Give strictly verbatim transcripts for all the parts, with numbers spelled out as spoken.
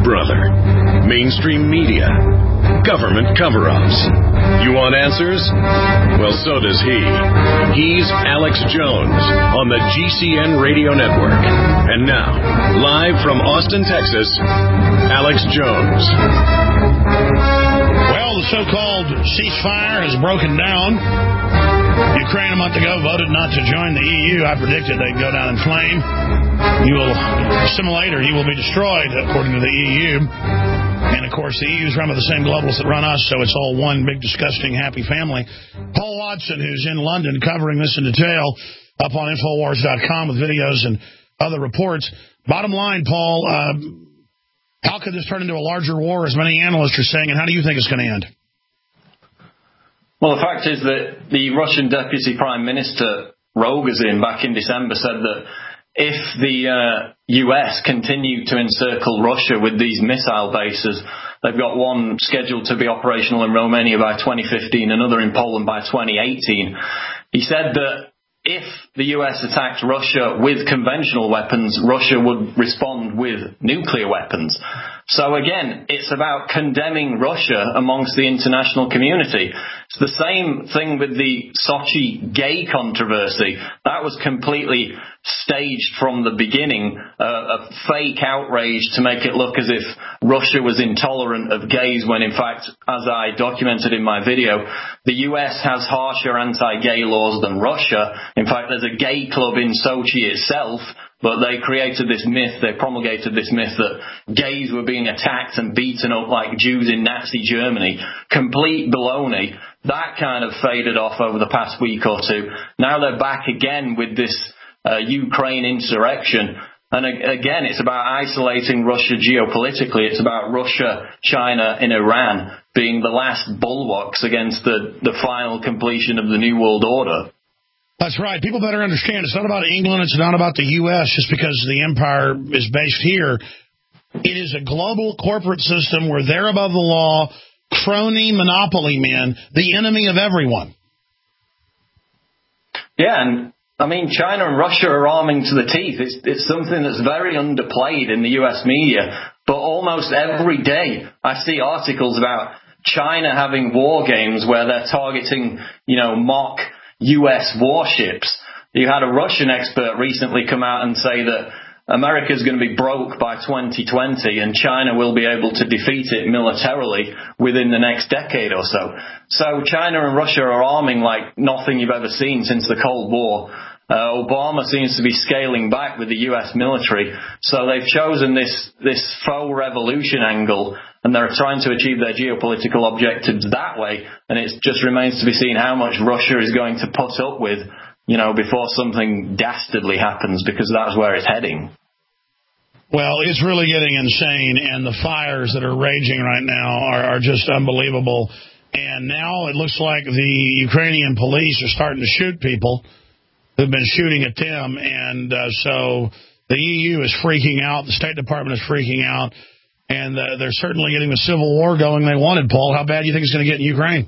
brother? Mainstream media? Government cover-ups? You want answers? Well, so does he. He's Alex Jones on the G C N Radio Network. And now, live from Austin, Texas, Alex Jones. Well, the so-called ceasefire has broken down. Ukraine a month ago voted not to join the E U. I predicted they'd go down in flame. He will assimilate or he will be destroyed, according to the E U. And, of course, the E U is run by the same globalists that run us, so it's all one big, disgusting, happy family. Paul Watson, who's in London covering this in detail, up on Infowars dot com with videos and other reports. Bottom line, Paul, uh, how could this turn into a larger war, as many analysts are saying, and how do you think it's going to end? Well, the fact is that the Russian Deputy Prime Minister Rogozin back in December said that if the uh, U S continued to encircle Russia with these missile bases, they've got one scheduled to be operational in Romania by twenty fifteen, another in Poland by twenty eighteen. He said that if the U S attacked Russia with conventional weapons, Russia would respond with nuclear weapons. So again, it's about condemning Russia amongst the international community. It's the same thing with the Sochi gay controversy. That was completely staged from the beginning, uh, a fake outrage to make it look as if Russia was intolerant of gays, when in fact, as I documented in my video, the U S has harsher anti-gay laws than Russia. In fact, there's a gay club in Sochi itself, but they created this myth, they promulgated this myth that gays were being attacked and beaten up like Jews in Nazi Germany. Complete baloney. That kind of faded off over the past week or two. Now they're back again with this uh, Ukraine insurrection. And again, it's about isolating Russia geopolitically. It's about Russia, China, and Iran being the last bulwarks against the, the final completion of the New World Order. That's right. People better understand it's not about England. It's not about the U S just because the empire is based here. It is a global corporate system where they're above the law, crony monopoly men, the enemy of everyone. Yeah, and I mean, China and Russia are arming to the teeth. It's, it's something that's very underplayed in the U S media. But almost every day I see articles about China having war games where they're targeting, you know, mock U S warships. You had a Russian expert recently come out and say that America's going to be broke by twenty twenty and China will be able to defeat it militarily within the next decade or so. So China and Russia are arming like nothing you've ever seen since the Cold War. Uh, Obama seems to be scaling back with the U S military. So they've chosen this, this faux revolution angle, and they're trying to achieve their geopolitical objectives that way. And it just remains to be seen how much Russia is going to put up with, you know, before something dastardly happens, because that's where it's heading. Well, it's really getting insane, and the fires that are raging right now are, are just unbelievable. And now it looks like the Ukrainian police are starting to shoot people who've been shooting at them, and uh, so the E U is freaking out, the State Department is freaking out, and uh, they're certainly getting the civil war going they wanted. Paul, how bad do you think it's going to get in Ukraine?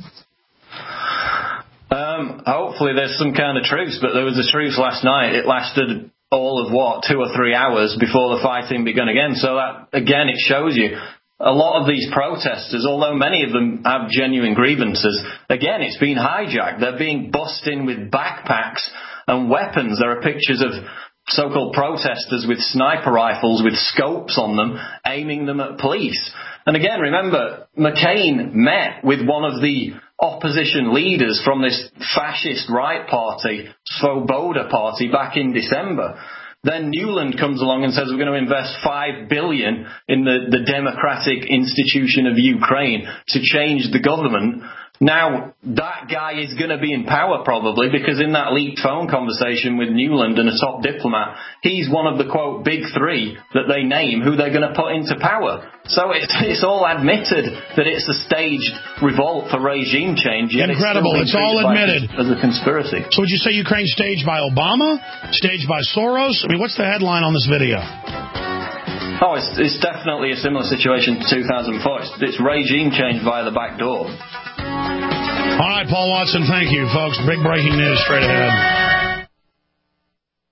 Um, hopefully there's some kind of truce, but there was a truce last night. It lasted all of, what, two or three hours before the fighting began again. So that, again, it shows you a lot of these protesters, although many of them have genuine grievances, again, it's been hijacked. They're being bussed in with backpacks and weapons. There are pictures of so-called protesters with sniper rifles with scopes on them, aiming them at police. And again, remember, McCain met with one of the opposition leaders from this fascist right party, Svoboda party, back in December. Then Newland comes along and says we're going to invest five billion dollars in the, the democratic institution of Ukraine to change the government. Now, that guy is going to be in power probably, because in that leaked phone conversation with Newland and a top diplomat, he's one of the, quote, big three that they name who they're going to put into power. So it's, it's all admitted that it's a staged revolt for regime change. Yet Incredible. It's, it's all admitted. As a conspiracy. So would you say Ukraine staged by Obama? Staged by Soros? I mean, what's the headline on this video? Oh, it's, it's definitely a similar situation to two thousand four. It's, it's regime change via the back door. All right, Paul Watson, thank you, folks. Big breaking news straight ahead.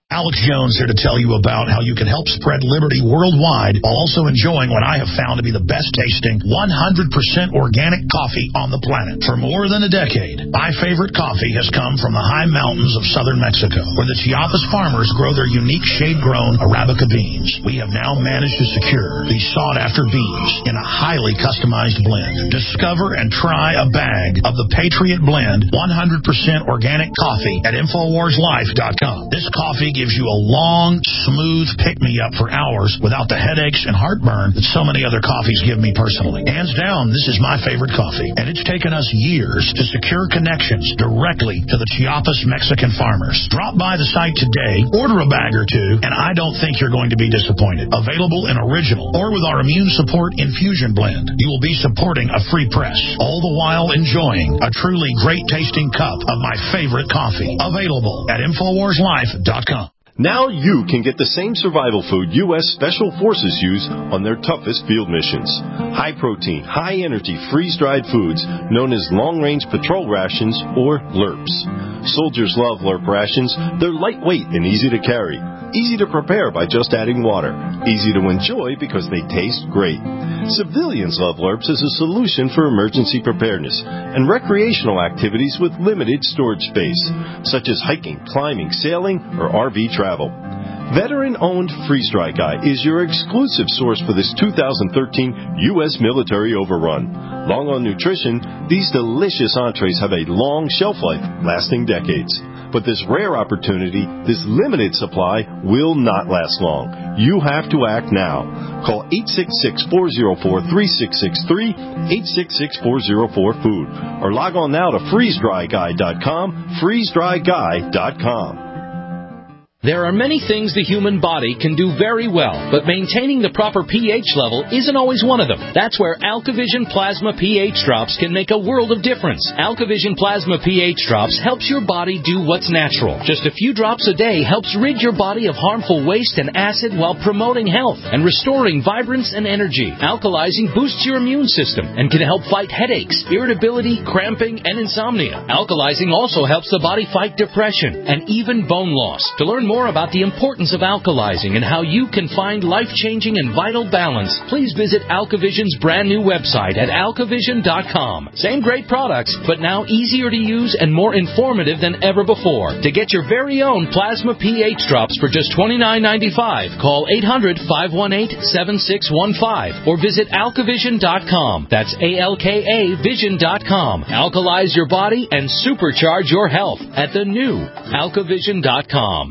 Alex Jones here to tell you about how you can help spread liberty worldwide while also enjoying what I have found to be the best tasting one hundred percent organic coffee on the planet. For more than a decade, my favorite coffee has come from the high mountains of southern Mexico, where the Chiapas farmers grow their unique shade-grown Arabica beans. We have now managed to secure these sought-after beans in a highly customized blend. Discover and try a bag of the Patriot Blend one hundred percent organic coffee at Infowars Life dot com. This coffee gives you a long, smooth pick-me-up for hours without the headaches and heartburn that so many other coffees give me personally. Hands down, this is my favorite coffee, and it's taken us years to secure connections directly to the Chiapas Mexican farmers. Drop by the site today, order a bag or two, and I don't think you're going to be disappointed. Available in original or with our immune support infusion blend, you will be supporting a free press, all the while enjoying a truly great-tasting cup of my favorite coffee. Available at Infowars Life dot com. Now you can get the same survival food U S Special Forces use on their toughest field missions. High-protein, high-energy, freeze-dried foods known as long-range patrol rations, or L R Ps. Soldiers love L R P rations. They're lightweight and easy to carry. Easy to prepare by just adding water. Easy to enjoy because they taste great. Civilians love L R Ps as a solution for emergency preparedness and recreational activities with limited storage space, such as hiking, climbing, sailing, or R V travel. Veteran-owned Freeze Dry Guy is your exclusive source for this two thousand thirteen U S military overrun. Long on nutrition, these delicious entrees have a long shelf life, lasting decades. But this rare opportunity, this limited supply, will not last long. You have to act now. Call eight six six, four zero four, three six six three, eight six six, four zero four, food, or log on now to freeze dry guy dot com, freeze dry guy dot com. There are many things the human body can do very well, but maintaining the proper pH level isn't always one of them. That's where AlkaVision Plasma pH Drops can make a world of difference. AlkaVision Plasma pH Drops helps your body do what's natural. Just a few drops a day helps rid your body of harmful waste and acid while promoting health and restoring vibrance and energy. Alkalizing boosts your immune system and can help fight headaches, irritability, cramping, and insomnia. Alkalizing also helps the body fight depression and even bone loss. To learn more about the importance of alkalizing and how you can find life-changing and vital balance, please visit AlkaVision's brand new website at alkavision dot com. Same great products, but now easier to use and more informative than ever before. To get your very own Plasma pH Drops for just twenty-nine ninety-five, call eight hundred, five one eight, seven six one five or visit alkavision dot com. That's A L K A vision dot com. Alkalize your body and supercharge your health at the new alkavision dot com.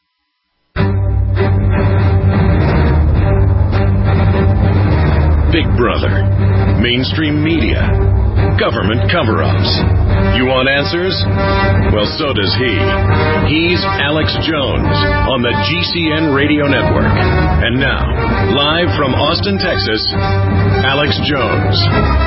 Big Brother, mainstream media, government cover-ups. You want answers? Well, so does he. He's Alex Jones on the G C N Radio Network. And now, live from Austin, Texas, Alex Jones.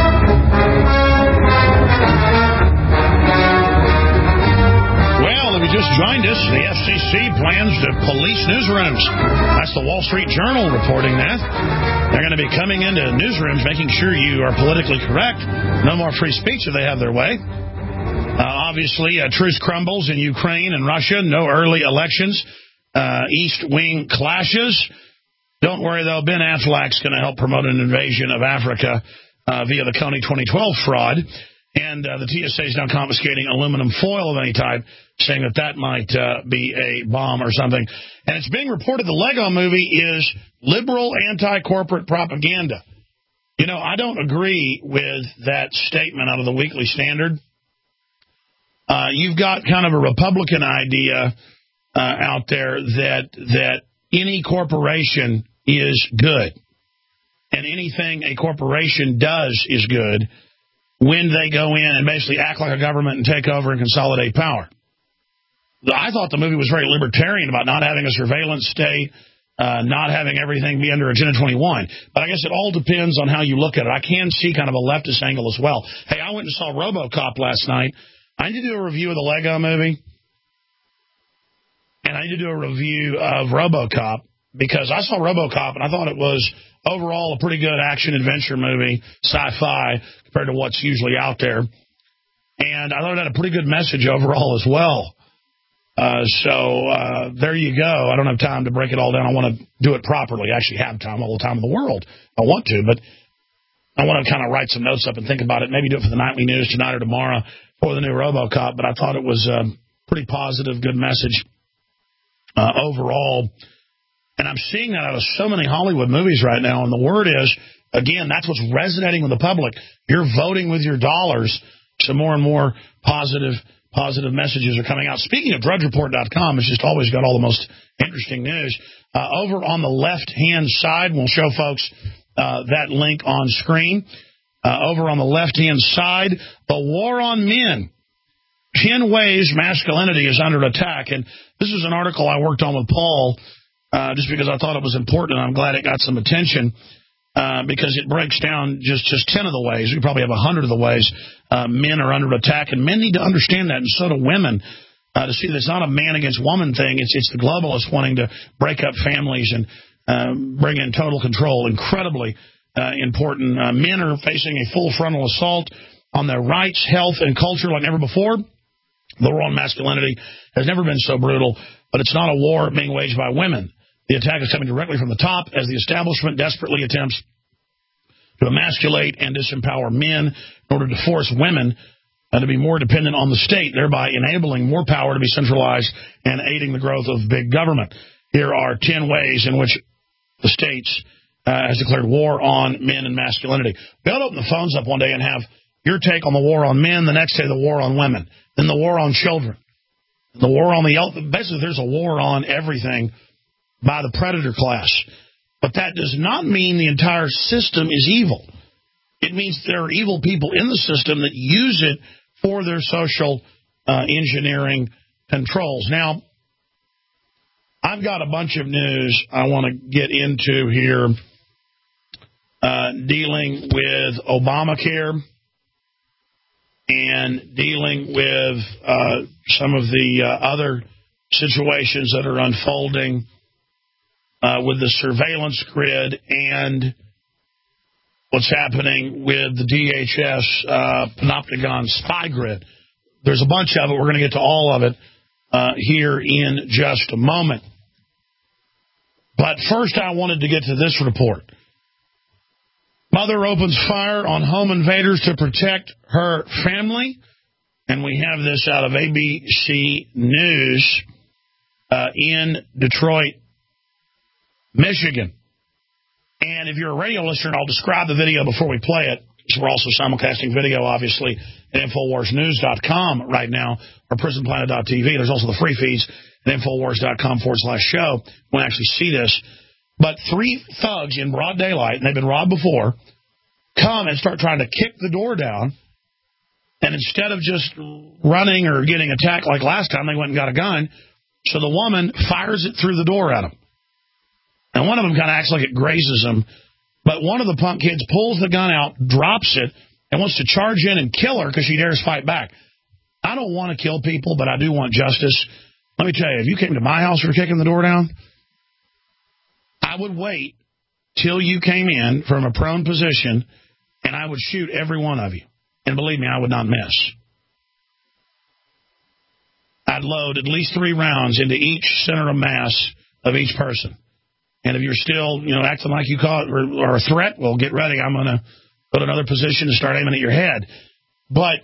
Well, if you just joined us, the F C C plans to police newsrooms. That's the Wall Street Journal reporting that. They're going to be coming into newsrooms, making sure you are politically correct. No more free speech if they have their way. Uh, obviously, uh, truce crumbles in Ukraine and Russia. No early elections. Uh, East wing clashes. Don't worry, though. Ben Affleck's going to help promote an invasion of Africa uh, via the Coney twenty twelve fraud. And uh, the T S A is now confiscating aluminum foil of any type, saying that that might uh, be a bomb or something. And it's being reported the Lego movie is liberal anti-corporate propaganda. You know, I don't agree with that statement out of the Weekly Standard. Uh, you've got kind of a Republican idea uh, out there that that any corporation is good, and anything a corporation does is good when they go in and basically act like a government and take over and consolidate power. I thought the movie was very libertarian about not having a surveillance state, uh, not having everything be under Agenda twenty-one. But I guess it all depends on how you look at it. I can see kind of a leftist angle as well. Hey, I went and saw RoboCop last night. I need to do a review of the Lego movie, and I need to do a review of RoboCop, because I saw RoboCop and I thought it was overall a pretty good action-adventure movie, sci-fi, compared to what's usually out there. And I thought it had a pretty good message overall as well. Uh, so uh, there you go. I don't have time to break it all down. I want to do it properly. I actually have time, all the time in the world. I want to, but I want to kind of write some notes up and think about it. Maybe do it for the nightly news tonight or tomorrow for the new RoboCop. But I thought it was a pretty positive, good message uh, overall. And I'm seeing that out of so many Hollywood movies right now. And the word is, again, that's what's resonating with the public. You're voting with your dollars. So more and more positive Positive messages are coming out. Speaking of Drudge Report dot com, it's just always got all the most interesting news. Uh, over on the left-hand side, we'll show folks uh, that link on screen. Uh, over on the left-hand side, the war on men. Ten ways masculinity is under attack. And this is an article I worked on with Paul uh, just because I thought it was important, and I'm glad it got some attention. Uh, because it breaks down just, just ten of the ways. We probably have a hundred of the ways uh, men are under attack, and men need to understand that, and so do women, uh, to see that it's not a man against woman thing. It's it's the globalists wanting to break up families and uh, bring in total control. Incredibly uh, important. Uh, men are facing a full frontal assault on their rights, health, and culture like never before. The war on masculinity has never been so brutal, but it's not a war being waged by women. The attack is coming directly from the top as the establishment desperately attempts to emasculate and disempower men in order to force women uh, to be more dependent on the state, thereby enabling more power to be centralized and aiding the growth of big government. Here are ten ways in which the states uh, has declared war on men and masculinity. We ought to open the phones up one day and have your take on the war on men, the next day the war on women, then the war on children, the war on the... Basically, there's a war on everything by the predator class. But that does not mean the entire system is evil. It means there are evil people in the system that use it for their social uh, engineering controls. Now, I've got a bunch of news I want to get into here uh, dealing with Obamacare and dealing with uh, some of the uh, other situations that are unfolding Uh, with the surveillance grid and what's happening with the D H S uh, Panopticon spy grid. There's a bunch of it. We're going to get to all of it uh, here in just a moment. But first, I wanted to get to this report. Mother opens fire on home invaders to protect her family. And we have this out of A B C News uh, in Detroit, Michigan. And if you're a radio listener, I'll describe the video before we play it. So we're also simulcasting video, obviously, at Infowars News dot com right now, or Prison Planet dot T V. There's also the free feeds at Infowars dot com forward slash show. You won't actually see this. But three thugs in broad daylight, and they've been robbed before, come and start trying to kick the door down. And instead of just running or getting attacked like last time, they went and got a gun. So the woman fires it through the door at them. And one of them kind of acts like it grazes him. But one of the punk kids pulls the gun out, drops it, and wants to charge in and kill her because she dares fight back. I don't want to kill people, but I do want justice. Let me tell you, if you came to my house for kicking the door down, I would wait till you came in from a prone position, and I would shoot every one of you. And believe me, I would not miss. I'd load at least three rounds into each center of mass of each person. And if you're still, you know, acting like you caught or, or a threat, well, get ready. I'm going to go to another position and start aiming at your head. But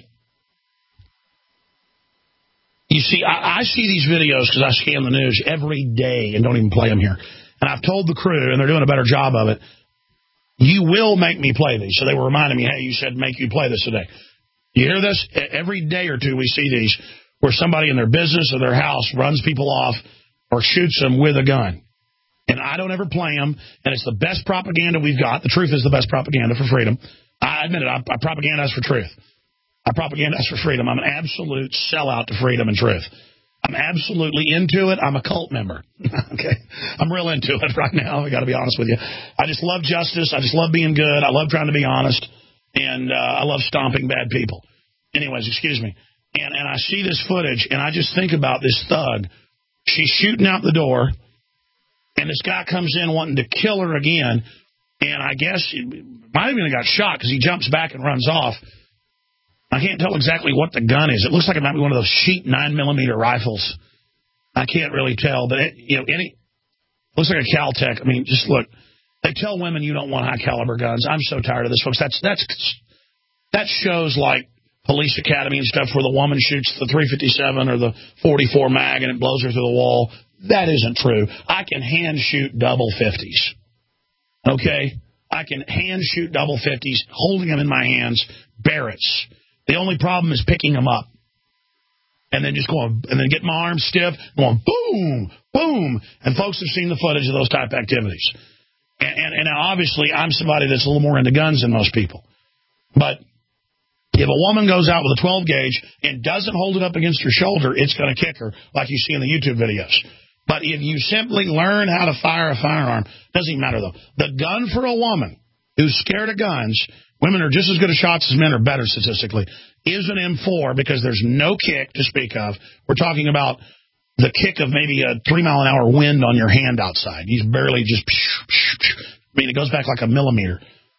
you see, I, I see these videos because I scan the news every day and don't even play them here. And I've told the crew, and they're doing a better job of it, you will make me play these. So they were reminding me, hey, you said make you play this today. You hear this? Every day or two we see these where somebody in their business or their house runs people off or shoots them with a gun. And I don't ever play them, and it's the best propaganda we've got. The truth is the best propaganda for freedom. I admit it. I, I propagandize for truth. I propagandize for freedom. I'm an absolute sellout to freedom and truth. I'm absolutely into it. I'm a cult member. Okay, I'm real into it right now. I got to be honest with you. I just love justice. I just love being good. I love trying to be honest, and uh, I love stomping bad people. Anyways, excuse me. And and I see this footage, and I just think about this thug. She's shooting out the door. And this guy comes in wanting to kill her again, and I guess he might have even got shot because he jumps back and runs off. I can't tell exactly what the gun is. It looks like it might be one of those cheap nine millimeter rifles. I can't really tell, but it, you know, any looks like a Caltech. I mean, just look. They tell women you don't want high caliber guns. I'm so tired of this, folks. That's that's that shows like Police Academy and stuff where the woman shoots the three fifty-seven or the forty-four mag and it blows her through the wall. That isn't true. I can hand shoot double fifties. Okay? I can hand shoot double fifties, holding them in my hands, Barretts. The only problem is picking them up. And then just going, and then getting my arms stiff, going boom, boom. And folks have seen the footage of those type of activities. And, and, and obviously, I'm somebody that's a little more into guns than most people. But if a woman goes out with a twelve gauge and doesn't hold it up against her shoulder, it's going to kick her, like you see in the YouTube videos. But if you simply learn how to fire a firearm, doesn't even matter, though. The gun for a woman who's scared of guns, women are just as good at shots as men, or better statistically, is an M four because there's no kick to speak of. We're talking about the kick of maybe a three mile an hour wind on your hand outside. He's barely just, I mean, it goes back like a millimeter.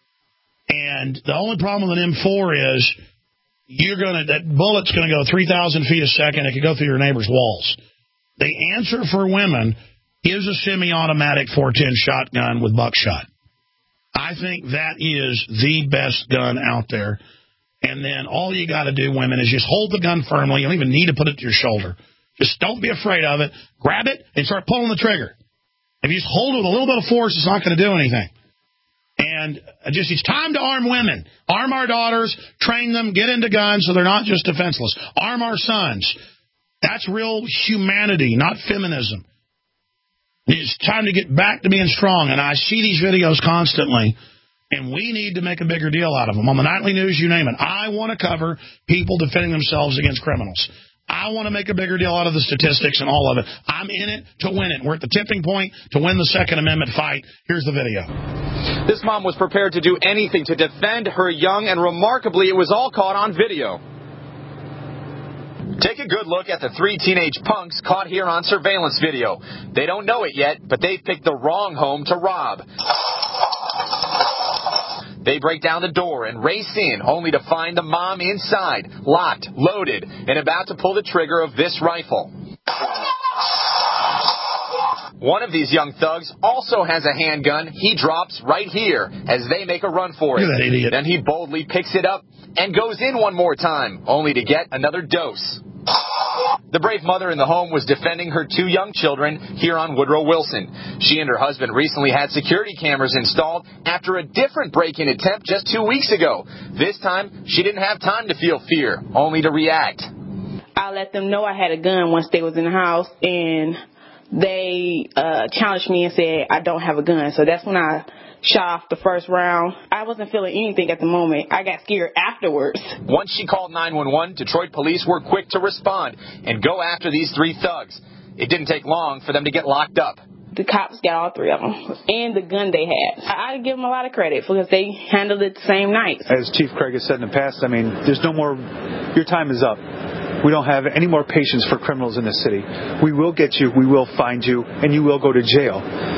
And the only problem with an M four is you're gonna that bullet's going to go three thousand feet a second. It could go through your neighbor's walls. The answer for women is a semi-automatic four ten shotgun with buckshot. I think that is the best gun out there. And then all you got to do, women, is just hold the gun firmly. You don't even need to put it to your shoulder. Just don't be afraid of it. Grab it and start pulling the trigger. If you just hold it with a little bit of force, it's not going to do anything. And just it's time to arm women. Arm our daughters, train them, get into guns so they're not just defenseless. Arm our sons. That's real humanity, not feminism. It's time to get back to being strong. And I see these videos constantly, and we need to make a bigger deal out of them. On the nightly news, you name it. I want to cover people defending themselves against criminals. I want to make a bigger deal out of the statistics and all of it. I'm in it to win it. We're at the tipping point to win the Second Amendment fight. Here's the video. This mom was prepared to do anything to defend her young, and remarkably, it was all caught on video. Take a good look at the three teenage punks caught here on surveillance video. They don't know it yet, but they've picked the wrong home to rob. They break down the door and race in, only to find the mom inside, locked, loaded, and about to pull the trigger of this rifle. One of these young thugs also has a handgun he drops right here as they make a run for it. Look at that idiot. Then he boldly picks it up and goes in one more time, only to get another dose. The brave mother in the home was defending her two young children here on Woodrow Wilson. She and her husband recently had security cameras installed after a different break-in attempt just two weeks ago. This time, she didn't have time to feel fear, only to react. I let them know I had a gun once they was in the house, and they uh, challenged me and said, I don't have a gun. So that's when I shot off the first round. I wasn't feeling anything at the moment. I got scared afterwards. Once she called nine one one, Detroit police were quick to respond and go after these three thugs. It didn't take long for them to get locked up. The cops got all three of them, and the gun they had. I, I give them a lot of credit because they handled it the same night. As Chief Craig has said in the past, I mean, there's no more, your time is up. We don't have any more patience for criminals in this city. We will get you, we will find you, and you will go to jail.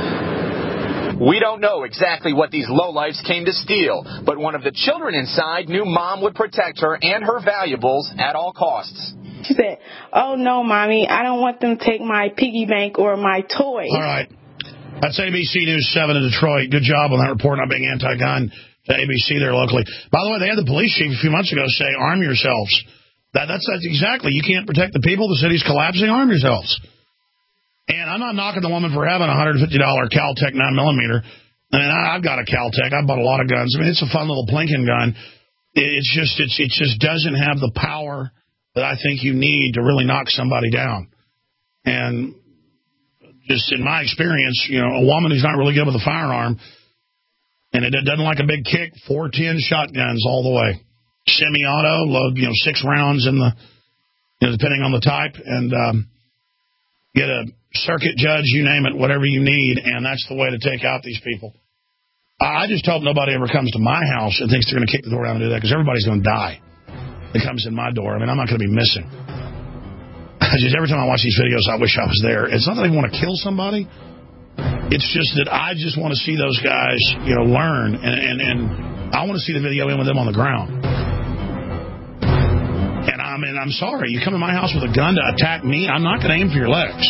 We don't know exactly what these lowlifes came to steal, but one of the children inside knew Mom would protect her and her valuables at all costs. She said, oh, no, Mommy, I don't want them to take my piggy bank or my toys. All right. That's A B C News seven in Detroit. Good job on that report on being anti-gun to A B C there locally. By the way, they had the police chief a few months ago say, arm yourselves. That, that's, that's exactly. You can't protect the people. The city's collapsing. Arm yourselves. And I'm not knocking the woman for having a one hundred fifty dollars Caltech nine millimeter. I mean, I've got a Caltech. I bought a lot of guns. I mean, it's a fun little plinking gun. It's just, it's, it just doesn't have the power that I think you need to really knock somebody down. And just in my experience, you know, a woman who's not really good with a firearm, and it doesn't like a big kick, four ten shotguns all the way. Semi-auto, load, you know, six rounds in the, you know, depending on the type, and um, get a circuit judge, you name it, whatever you need, and that's the way to take out these people. I just hope nobody ever comes to my house and thinks they're going to kick the door down and do that, because everybody's going to die that comes in my door. I mean, I'm not going to be missing. Just every time I watch these videos, I wish I was there. It's not that I want to kill somebody. It's just that I just want to see those guys, you know, learn, and, and, and I want to see the video in with them on the ground. And I mean, I'm sorry, you come to my house with a gun to attack me, I'm not going to aim for your legs.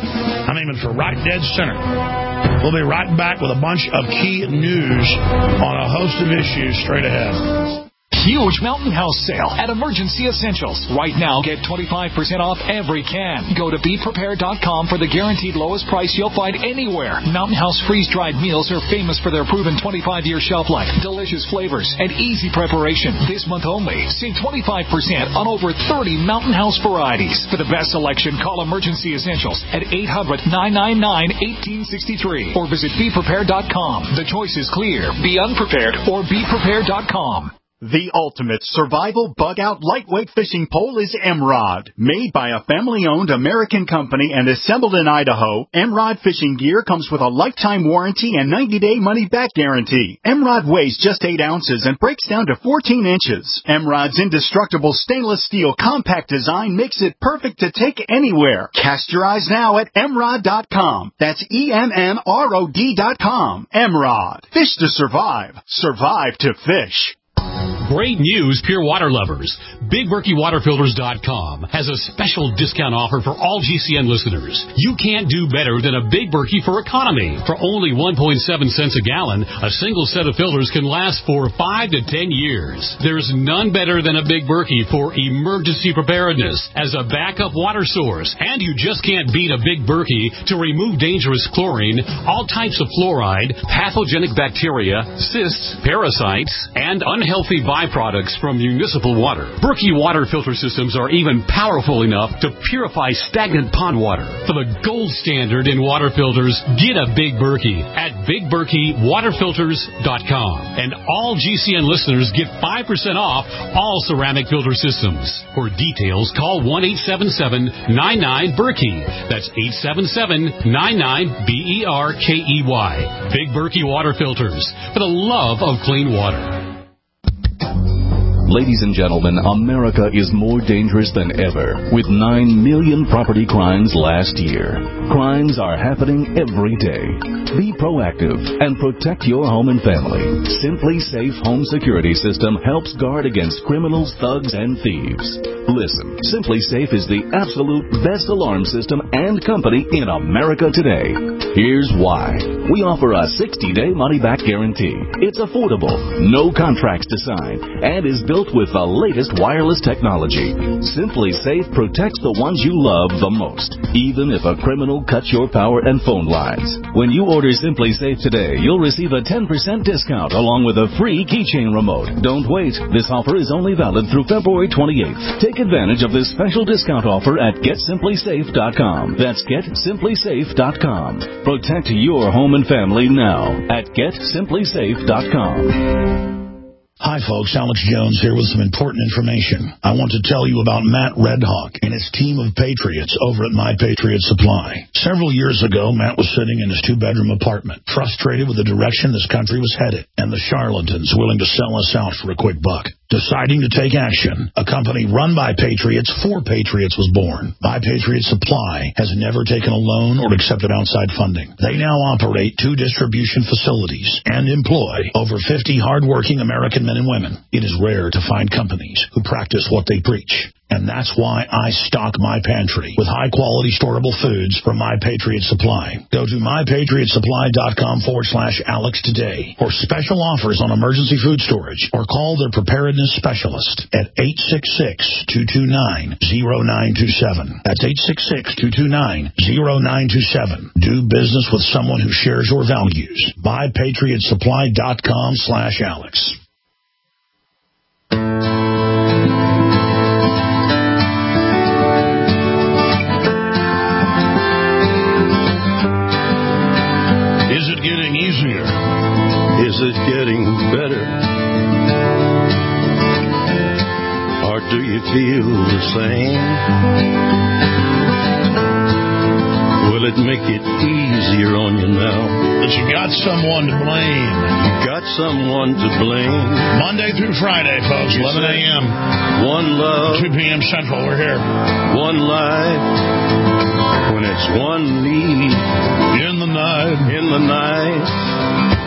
I'm aiming for right dead center. We'll be right back with a bunch of key news on a host of issues straight ahead. Huge Mountain House sale at Emergency Essentials. Right now, get twenty-five percent off every can. Go to be prepared dot com for the guaranteed lowest price you'll find anywhere. Mountain House freeze-dried meals are famous for their proven twenty-five-year shelf life, delicious flavors, and easy preparation. This month only, save twenty-five percent on over thirty Mountain House varieties. For the best selection, call Emergency Essentials at eight hundred, nine nine nine, one eight six three or visit be prepared dot com. The choice is clear. Be unprepared or be prepared dot com. The ultimate survival bug-out lightweight fishing pole is M-Rod. Made by a family-owned American company and assembled in Idaho, M-Rod fishing gear comes with a lifetime warranty and ninety-day money-back guarantee. M-Rod weighs just eight ounces and breaks down to fourteen inches. M-Rod's indestructible stainless steel compact design makes it perfect to take anywhere. Cast your eyes now at M rod dot com. That's E M M R O D dot com. M-Rod. Fish to survive. Survive to fish. Great news, Pure Water lovers. Big Berkey Water Filters dot com has a special discount offer for all G C N listeners. You can't do better than a Big Berkey for economy. For only one point seven cents a gallon, a single set of filters can last for five to ten years. There's none better than a Big Berkey for emergency preparedness as a backup water source. And you just can't beat a Big Berkey to remove dangerous chlorine, all types of fluoride, pathogenic bacteria, cysts, parasites, and unhealthy byproducts from municipal water. Berkey water filter systems are even powerful enough to purify stagnant pond water. For the gold standard in water filters, get a Big Berkey at Big Berkey Water Filters dot com. And all G C N listeners get five percent off all ceramic filter systems. For details, call one eight seven seven, nine nine, Berkey. That's eight seven seven, nine nine, B E R K E Y. Big Berkey Water Filters, for the love of clean water. Ladies and gentlemen, America is more dangerous than ever, with nine million property crimes last year. Crimes are happening every day. Be proactive and protect your home and family. Simply Safe Home Security System helps guard against criminals, thugs, and thieves. Listen, Simply Safe is the absolute best alarm system and company in America today. Here's why. We offer a sixty-day money-back guarantee. It's affordable, no contracts to sign, and is built with the latest wireless technology. Simply Safe protects the ones you love the most, even if a criminal cuts your power and phone lines. When you order Simply Safe today, you'll receive a ten percent discount along with a free keychain remote. Don't wait. This offer is only valid through February twenty-eighth. Take advantage of this special discount offer at get simply safe dot com. That's get simply safe dot com. Protect your home and family now at get simply safe dot com. Hi, folks. Alex Jones here with some important information. I want to tell you about Matt Redhawk and his team of patriots over at My Patriot Supply. Several years ago, Matt was sitting in his two-bedroom apartment, frustrated with the direction this country was headed and the charlatans willing to sell us out for a quick buck. Deciding to take action, a company run by patriots for patriots was born. My Patriot Supply has never taken a loan or accepted outside funding. They now operate two distribution facilities and employ over fifty hardworking American men and women. It is rare to find companies who practice what they preach. And that's why I stock my pantry with high-quality storable foods from My Patriot Supply. Go to my patriot supply dot com forward slash Alex today for special offers on emergency food storage, or call their preparedness specialist at eight six six, two two nine, zero nine two seven. That's eight six six, two two nine, zero nine two seven. Do business with someone who shares your values. my patriot supply dot com slash Alex. Is it getting better? Or do you feel the same? Will it make it easier on you now? But you got someone to blame. You got someone to blame. Monday through Friday, folks, you eleven a.m. One love. two p.m. Central, we're here. One life. When it's one need. In the night. In the night.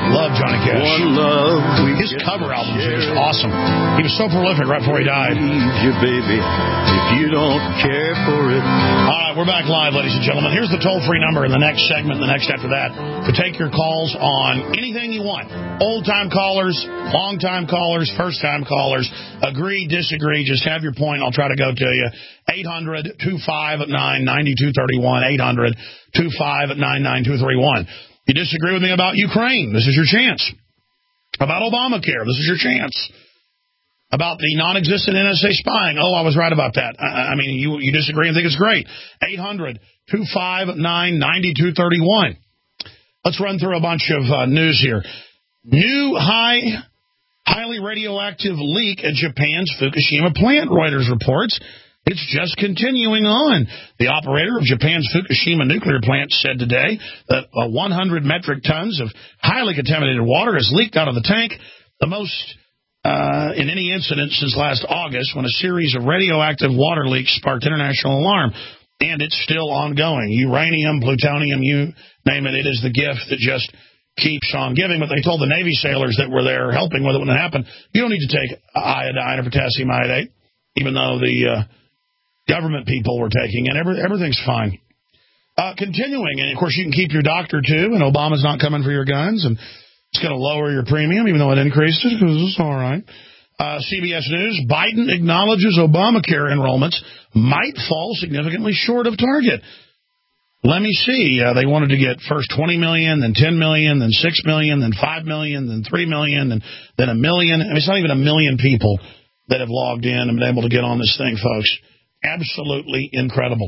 Love Johnny Cash. One love. His cover albums are just awesome. He was so prolific right before he died. You, baby, if you don't care for it. All right, we're back live, ladies and gentlemen. Here's the toll-free number in the next segment, the next after that, to take your calls on anything you want. Old-time callers, long-time callers, first-time callers. Agree, disagree, just have your point. I'll try to go to you. eight hundred, two five nine, nine two three one. eight hundred, two five nine, nine two three one. You disagree with me about Ukraine, this is your chance. About Obamacare, this is your chance. About the non-existent N S A spying, oh, I was right about that. I, I mean, you, you disagree and think it's great. eight hundred, two five nine, nine two three one. Let's run through a bunch of uh, news here. New high, highly radioactive leak at Japan's Fukushima plant, Reuters reports. It's just continuing on. The operator of Japan's Fukushima nuclear plant said today that uh, one hundred metric tons of highly contaminated water has leaked out of the tank, the most uh, in any incident since last August, when a series of radioactive water leaks sparked international alarm. And it's still ongoing. Uranium, plutonium, you name it, it is the gift that just keeps on giving. But they told the Navy sailors that were there helping with it when it happened, you don't need to take iodine or potassium iodate, even though the uh, government people were taking it. Every, everything's fine. Uh, continuing, and of course you can keep your doctor too, and Obama's not coming for your guns, and it's going to lower your premium, even though it increased it, because it's all right. Uh, C B S News, Biden acknowledges Obamacare enrollments might fall significantly short of target. Let me see. Uh, they wanted to get first twenty million, then ten million, then six million, then five million, then three million, and then a million. I mean, it's not even a million people that have logged in and been able to get on this thing, folks. Absolutely incredible.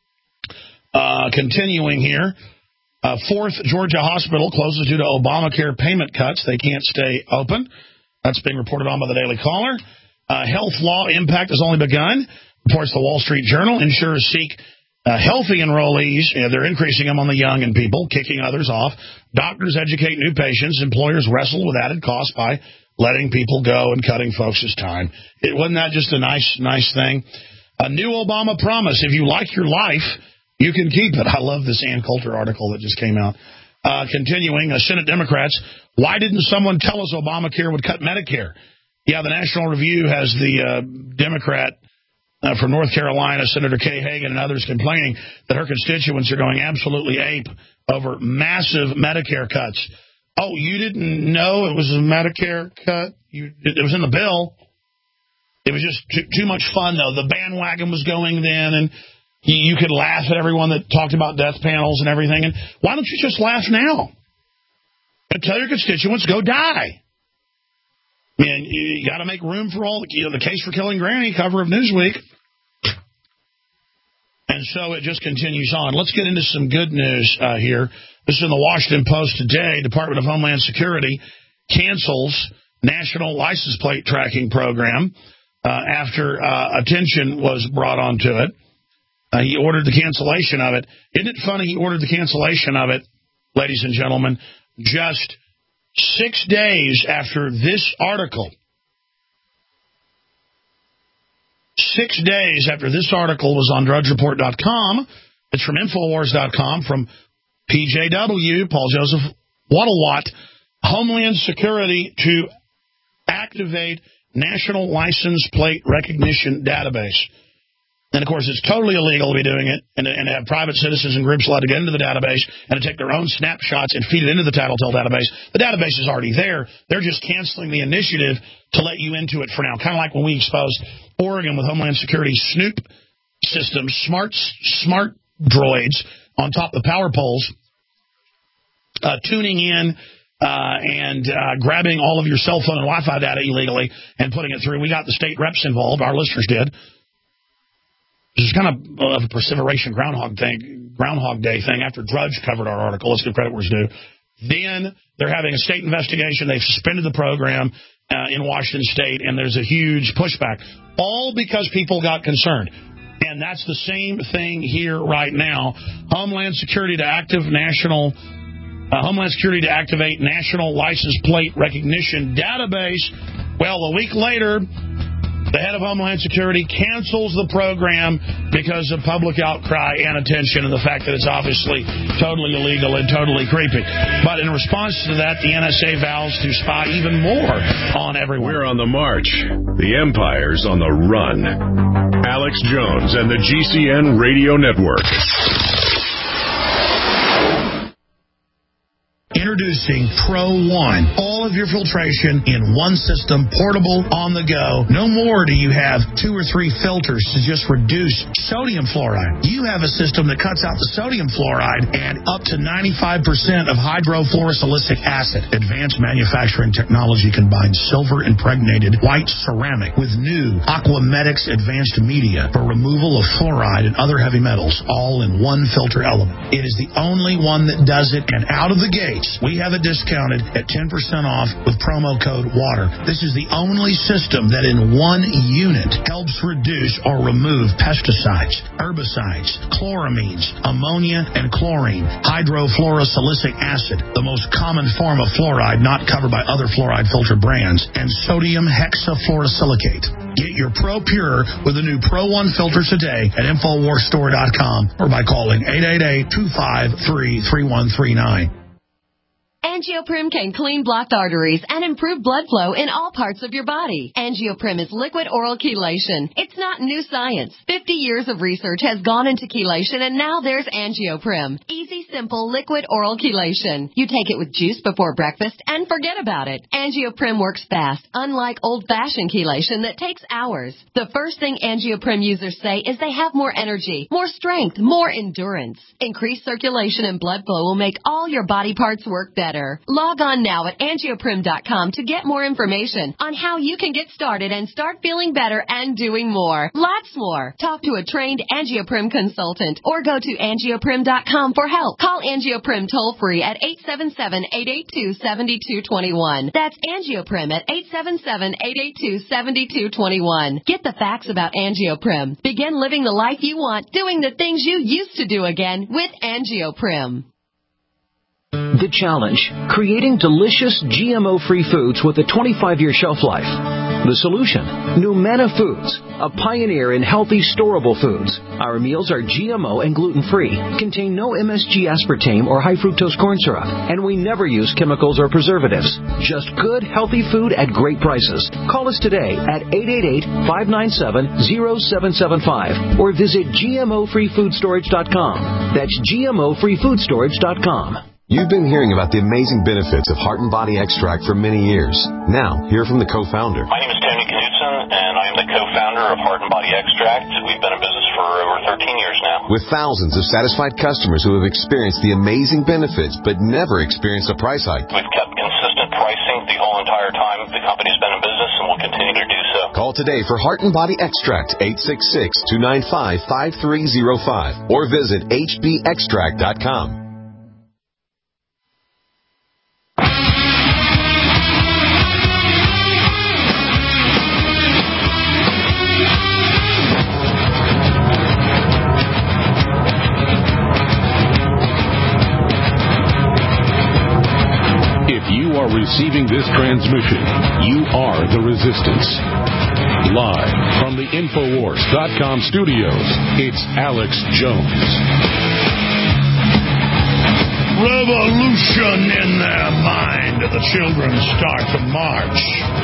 Uh, continuing here, uh, fourth Georgia hospital closes due to Obamacare payment cuts. They can't stay open. That's being reported on by the Daily Caller. Uh, health law impact has only begun, reports the Wall Street Journal. Insurers seek uh, healthy enrollees. You know, they're increasing them on the young and people, kicking others off. Doctors educate new patients. Employers wrestle with added costs by letting people go and cutting folks' time. It, wasn't that just a nice, nice thing? A new Obama promise. If you like your life, you can keep it. I love this Ann Coulter article that just came out. Uh, continuing, uh, Senate Democrats, why didn't someone tell us Obamacare would cut Medicare? Yeah, the National Review has the uh, Democrat uh, from North Carolina, Senator Kay Hagan, and others complaining that her constituents are going absolutely ape over massive Medicare cuts. Oh, you didn't know it was a Medicare cut? You, it was in the bill. It was just too, too much fun, though. The bandwagon was going then, and you, you could laugh at everyone that talked about death panels and everything. And why don't you just laugh now? And tell your constituents, go die. I mean, you, you got to make room for all the, you know, the case for killing Granny, cover of Newsweek. And so it just continues on. Let's get into some good news uh, here. This is in the Washington Post today. Department of Homeland Security cancels National License Plate Tracking Program uh, after uh, attention was brought onto it. Uh, he ordered the cancellation of it. Isn't it funny he ordered the cancellation of it, ladies and gentlemen, just six days after this article. Six days after this article was on drudge report dot com. It's from infowars dot com, from P J W, Paul Joseph Waddlewatt, Homeland Security to activate National License Plate Recognition Database. And, of course, it's totally illegal to be doing it and, and to have private citizens and groups allowed to get into the database and to take their own snapshots and feed it into the Tattletale database. The database is already there. They're just canceling the initiative to let you into it for now, kind of like when we exposed Oregon with Homeland Security Snoop systems, smart smart droids on top of the power poles, uh, tuning in uh, and uh, grabbing all of your cell phone and Wi-Fi data illegally and putting it through. We got the state reps involved. Our listeners did. This is kind of a perseveration Groundhog thing, Groundhog Day thing. After Drudge covered our article, let's give credit where it's due. Then they're having a state investigation. They've suspended the program uh, in Washington State, and there's a huge pushback, all because people got concerned. And that's the same thing here right now. Homeland Security to active national, uh, Homeland Security to activate National License Plate Recognition Database. Well, a week later, The head of Homeland Security cancels the program because of public outcry and attention and the fact that it's obviously totally illegal and totally creepy. But in response to that, the N S A vows to spy even more on everyone. We're on the march. The Empire's on the run. Alex Jones and the G C N Radio Network. Introducing Pro One. All of your filtration in one system, portable, on the go. No more do you have two or three filters to just reduce sodium fluoride. You have a system that cuts out the sodium fluoride and up to ninety-five percent of hydrofluorosilicic acid. Advanced manufacturing technology combines silver-impregnated white ceramic with new Aquamedics advanced media for removal of fluoride and other heavy metals, all in one filter element. It is the only one that does it, and out of the gate, we have it discounted at ten percent off with promo code WATER. This is the only system that in one unit helps reduce or remove pesticides, herbicides, chloramines, ammonia, and chlorine, hydrofluorosilicic acid, the most common form of fluoride not covered by other fluoride filter brands, and sodium hexafluorosilicate. Get your Pro Pure with the new Pro One filter today at Infowars Store dot com or by calling eight eight eight, two five three, three one three nine. Angioprim can clean blocked arteries and improve blood flow in all parts of your body. Angioprim is liquid oral chelation. It's not new science. fifty years of research has gone into chelation, and now there's Angioprim. Easy, simple, liquid oral chelation. You take it with juice before breakfast and forget about it. Angioprim works fast, unlike old-fashioned chelation that takes hours. The first thing Angioprim users say is they have more energy, more strength, more endurance. Increased circulation and blood flow will make all your body parts work better. Log on now at angioprim dot com to get more information on how you can get started and start feeling better and doing more. Lots more. Talk to a trained Angioprim consultant or go to angioprim dot com for help. Call Angioprim toll-free at eight seven seven, eight eight two, seven two two one. That's Angioprim at eight seven seven, eight eight two, seven two two one. Get the facts about Angioprim. Begin living the life you want, doing the things you used to do again with Angioprim. The challenge, creating delicious G M O-free foods with a twenty-five year shelf life. The solution, Numana Foods, a pioneer in healthy, storable foods. Our meals are G M O and gluten-free, contain no M S G aspartame or high fructose corn syrup, and we never use chemicals or preservatives. Just good, healthy food at great prices. Call us today at eight eight eight, five nine seven, zero seven seven five or visit G M O free food storage dot com. That's G M O free food storage dot com. You've been hearing about the amazing benefits of Heart and Body Extract for many years. Now, hear from the co-founder. My name is Tony Knudsen, and I am the co-founder of Heart and Body Extract. We've been in business for over thirteen years now. With thousands of satisfied customers who have experienced the amazing benefits but never experienced a price hike. We've kept consistent pricing the whole entire time the company's been in business, and will continue to do so. Call today for Heart and Body Extract, eight six six, two nine five, five three zero five, or visit H B extract dot com. Are receiving this transmission, you are the resistance. Live from the Infowars dot com studios, it's Alex Jones. Revolution in their mind. The children start to march.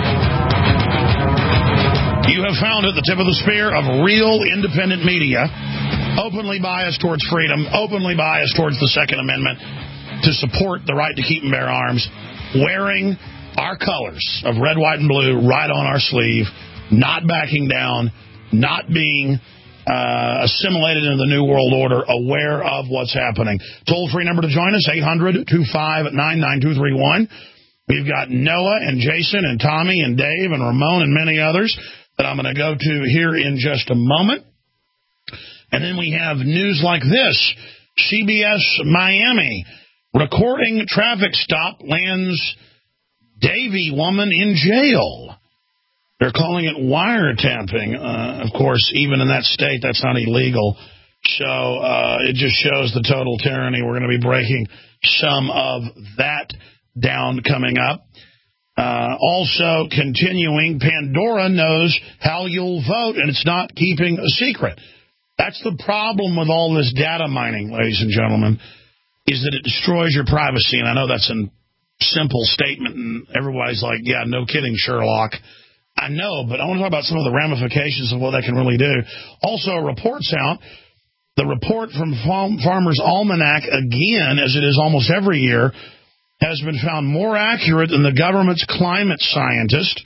You have found at the tip of the spear of real independent media, openly biased towards freedom, openly biased towards the Second Amendment, to support the right to keep and bear arms, wearing our colors of red, white, and blue right on our sleeve, not backing down, not being uh, assimilated into the New World Order, aware of what's happening. Toll-free number to join us, eight hundred, two five nine, nine two three one. We've got Noah and Jason and Tommy and Dave and Ramon and many others that I'm going to go to here in just a moment. And then we have news like this. C B S Miami. Recording traffic stop lands Davie woman in jail. They're calling it wiretapping. Uh, of course, even in that state, that's not illegal. So uh, it just shows the total tyranny. We're going to be breaking some of that down coming up. Uh, also continuing, Pandora knows how you'll vote, and it's not keeping a secret. That's the problem with all this data mining, ladies and gentlemen, is that it destroys your privacy. And I know that's a simple statement, and everybody's like, yeah, no kidding, Sherlock. I know, but I want to talk about some of the ramifications of what that can really do. Also, reports out, the report from Farmer's Almanac, again, as it is almost every year, has been found more accurate than the government's climate scientist.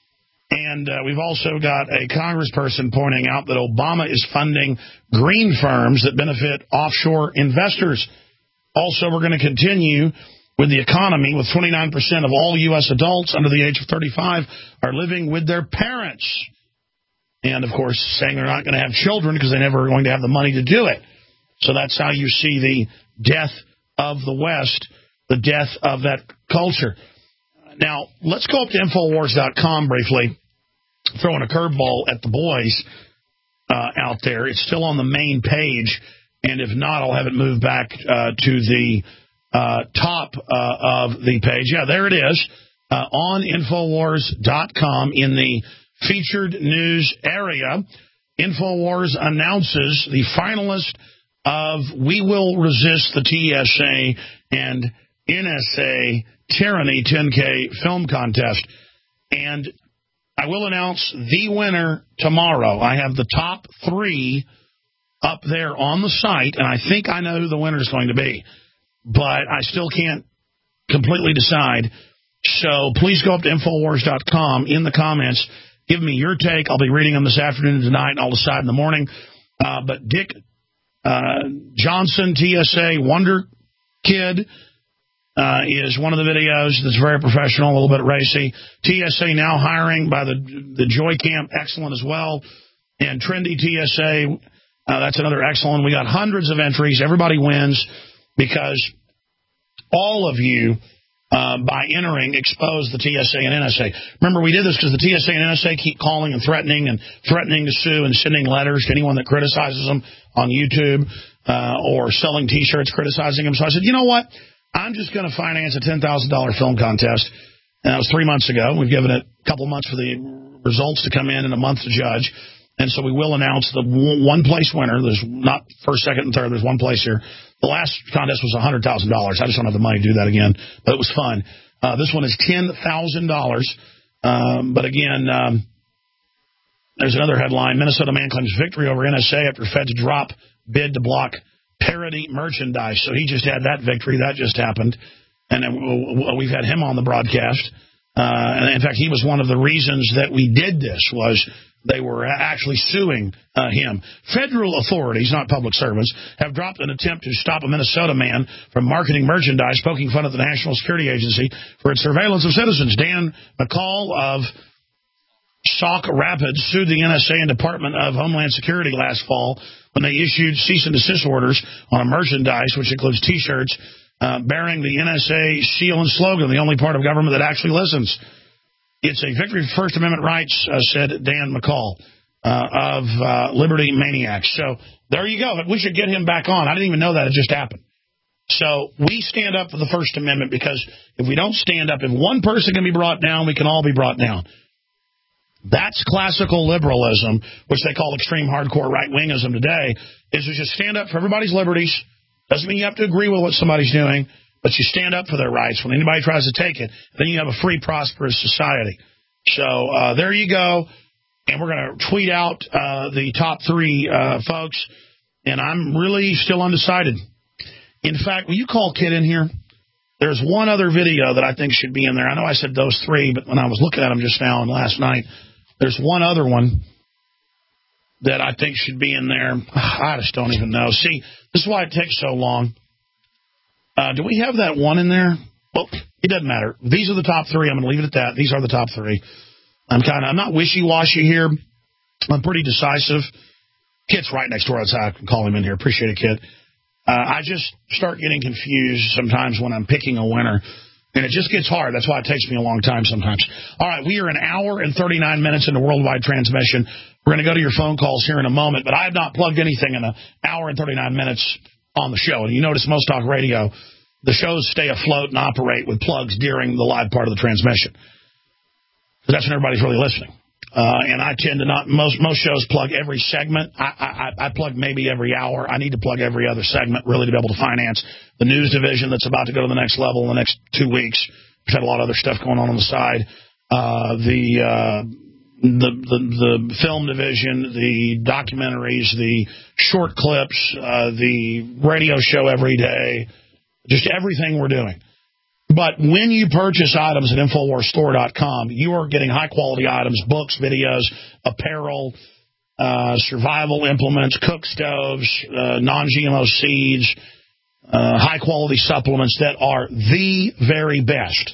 And uh, we've also got a congressperson pointing out that Obama is funding green firms that benefit offshore investors. Also, we're going to continue with the economy, with twenty-nine percent of all U S adults under the age of thirty-five are living with their parents. And, of course, saying they're not going to have children because they never are going to have the money to do it. So that's how you see the death of the West, the death of that culture. Now, let's go up to Infowars dot com briefly, throwing a curveball at the boys uh, out there. It's still on the main page, and if not, I'll have it moved back uh, to the uh, top uh, of the page. Yeah, there it is, uh, on Infowars dot com in the featured news area. Infowars announces the finalist of We Will Resist the T S A and N S A Tyranny ten K film contest. And I will announce the winner tomorrow. I have the top three up there on the site, and I think I know who the winner is going to be. But I still can't completely decide. So please go up to Infowars dot com in the comments. Give me your take. I'll be reading them this afternoon and tonight, and I'll decide in the morning. Uh, but Dick uh, Johnson, T S A Wonder Kid, Uh, is one of the videos that's very professional, a little bit racy. T S A now hiring by the the Joy Camp, excellent as well. And Trendy T S A, uh, that's another excellent. We got hundreds of entries. Everybody wins because all of you, uh, by entering, expose the T S A and N S A. Remember, we did this because the T S A and N S A keep calling and threatening and threatening to sue and sending letters to anyone that criticizes them on YouTube uh, or selling T-shirts criticizing them. So I said, you know what? I'm just going to finance a ten thousand dollars film contest. And that was three months ago. We've given it a couple months for the results to come in and a month to judge. And so we will announce the one-place winner. There's not first, second, and third. There's one place here. The last contest was one hundred thousand dollars. I just don't have the money to do that again. But it was fun. Uh, this one is ten thousand dollars. Um, but again, um, there's another headline. Minnesota man claims victory over N S A after feds drop bid to block parody merchandise. So he just had that victory. That just happened. And then we've had him on the broadcast. Uh, and in fact, he was one of the reasons that we did this, was they were actually suing uh, him. Federal authorities, not public servants, have dropped an attempt to stop a Minnesota man from marketing merchandise, poking fun at the National Security Agency for its surveillance of citizens. Dan McCall of Sauk Rapids sued the N S A and Department of Homeland Security last fall when they issued cease and desist orders on a merchandise, which includes T-shirts, uh, bearing the N S A seal and slogan, the only part of government that actually listens. It's a victory for First Amendment rights, uh, said Dan McCall uh, of uh, Liberty Maniacs. So there you go. We should get him back on. I didn't even know that. It just happened. So we stand up for the First Amendment, because if we don't stand up, if one person can be brought down, we can all be brought down. That's classical liberalism, which they call extreme hardcore right-wingism today, is to just stand up for everybody's liberties. Doesn't mean you have to agree with what somebody's doing, but you stand up for their rights. When anybody tries to take it, then you have a free, prosperous society. So uh, there you go. And we're going to tweet out uh, the top three uh, folks, and I'm really still undecided. In fact, will you call Kid in here? There's one other video that I think should be in there. I know I said those three, but when I was looking at them just now and last night, there's one other one that I think should be in there. I just don't even know. See, this is why it takes so long. Uh, do we have that one in there? Well, it doesn't matter. These are the top three. I'm going to leave it at that. These are the top three. I'm kind of, I'm not wishy-washy here. I'm pretty decisive. Kid's right next door. That's how I can call him in here. Appreciate it, Kid. Uh, I just start getting confused sometimes when I'm picking a winner. And it just gets hard. That's why it takes me a long time sometimes. All right, we are an hour and thirty-nine minutes into worldwide transmission. We're going to go to your phone calls here in a moment, but I have not plugged anything in an hour and thirty-nine minutes on the show. And you notice Most Talk Radio the shows stay afloat and operate with plugs during the live part of the transmission. Because that's when everybody's really listening. Uh, and I tend to not, most most shows plug every segment. I, I, I plug maybe every hour. I need to plug every other segment really to be able to finance the news division that's about to go to the next level in the next two weeks. We've had a lot of other stuff going on on the side. Uh, the, uh, the, the, the film division, the documentaries, the short clips, uh, the radio show every day, just everything we're doing. But when you purchase items at Infowars Store dot com, you are getting high-quality items, books, videos, apparel, uh, survival implements, cook stoves, uh, non-G M O seeds, uh, high-quality supplements that are the very best.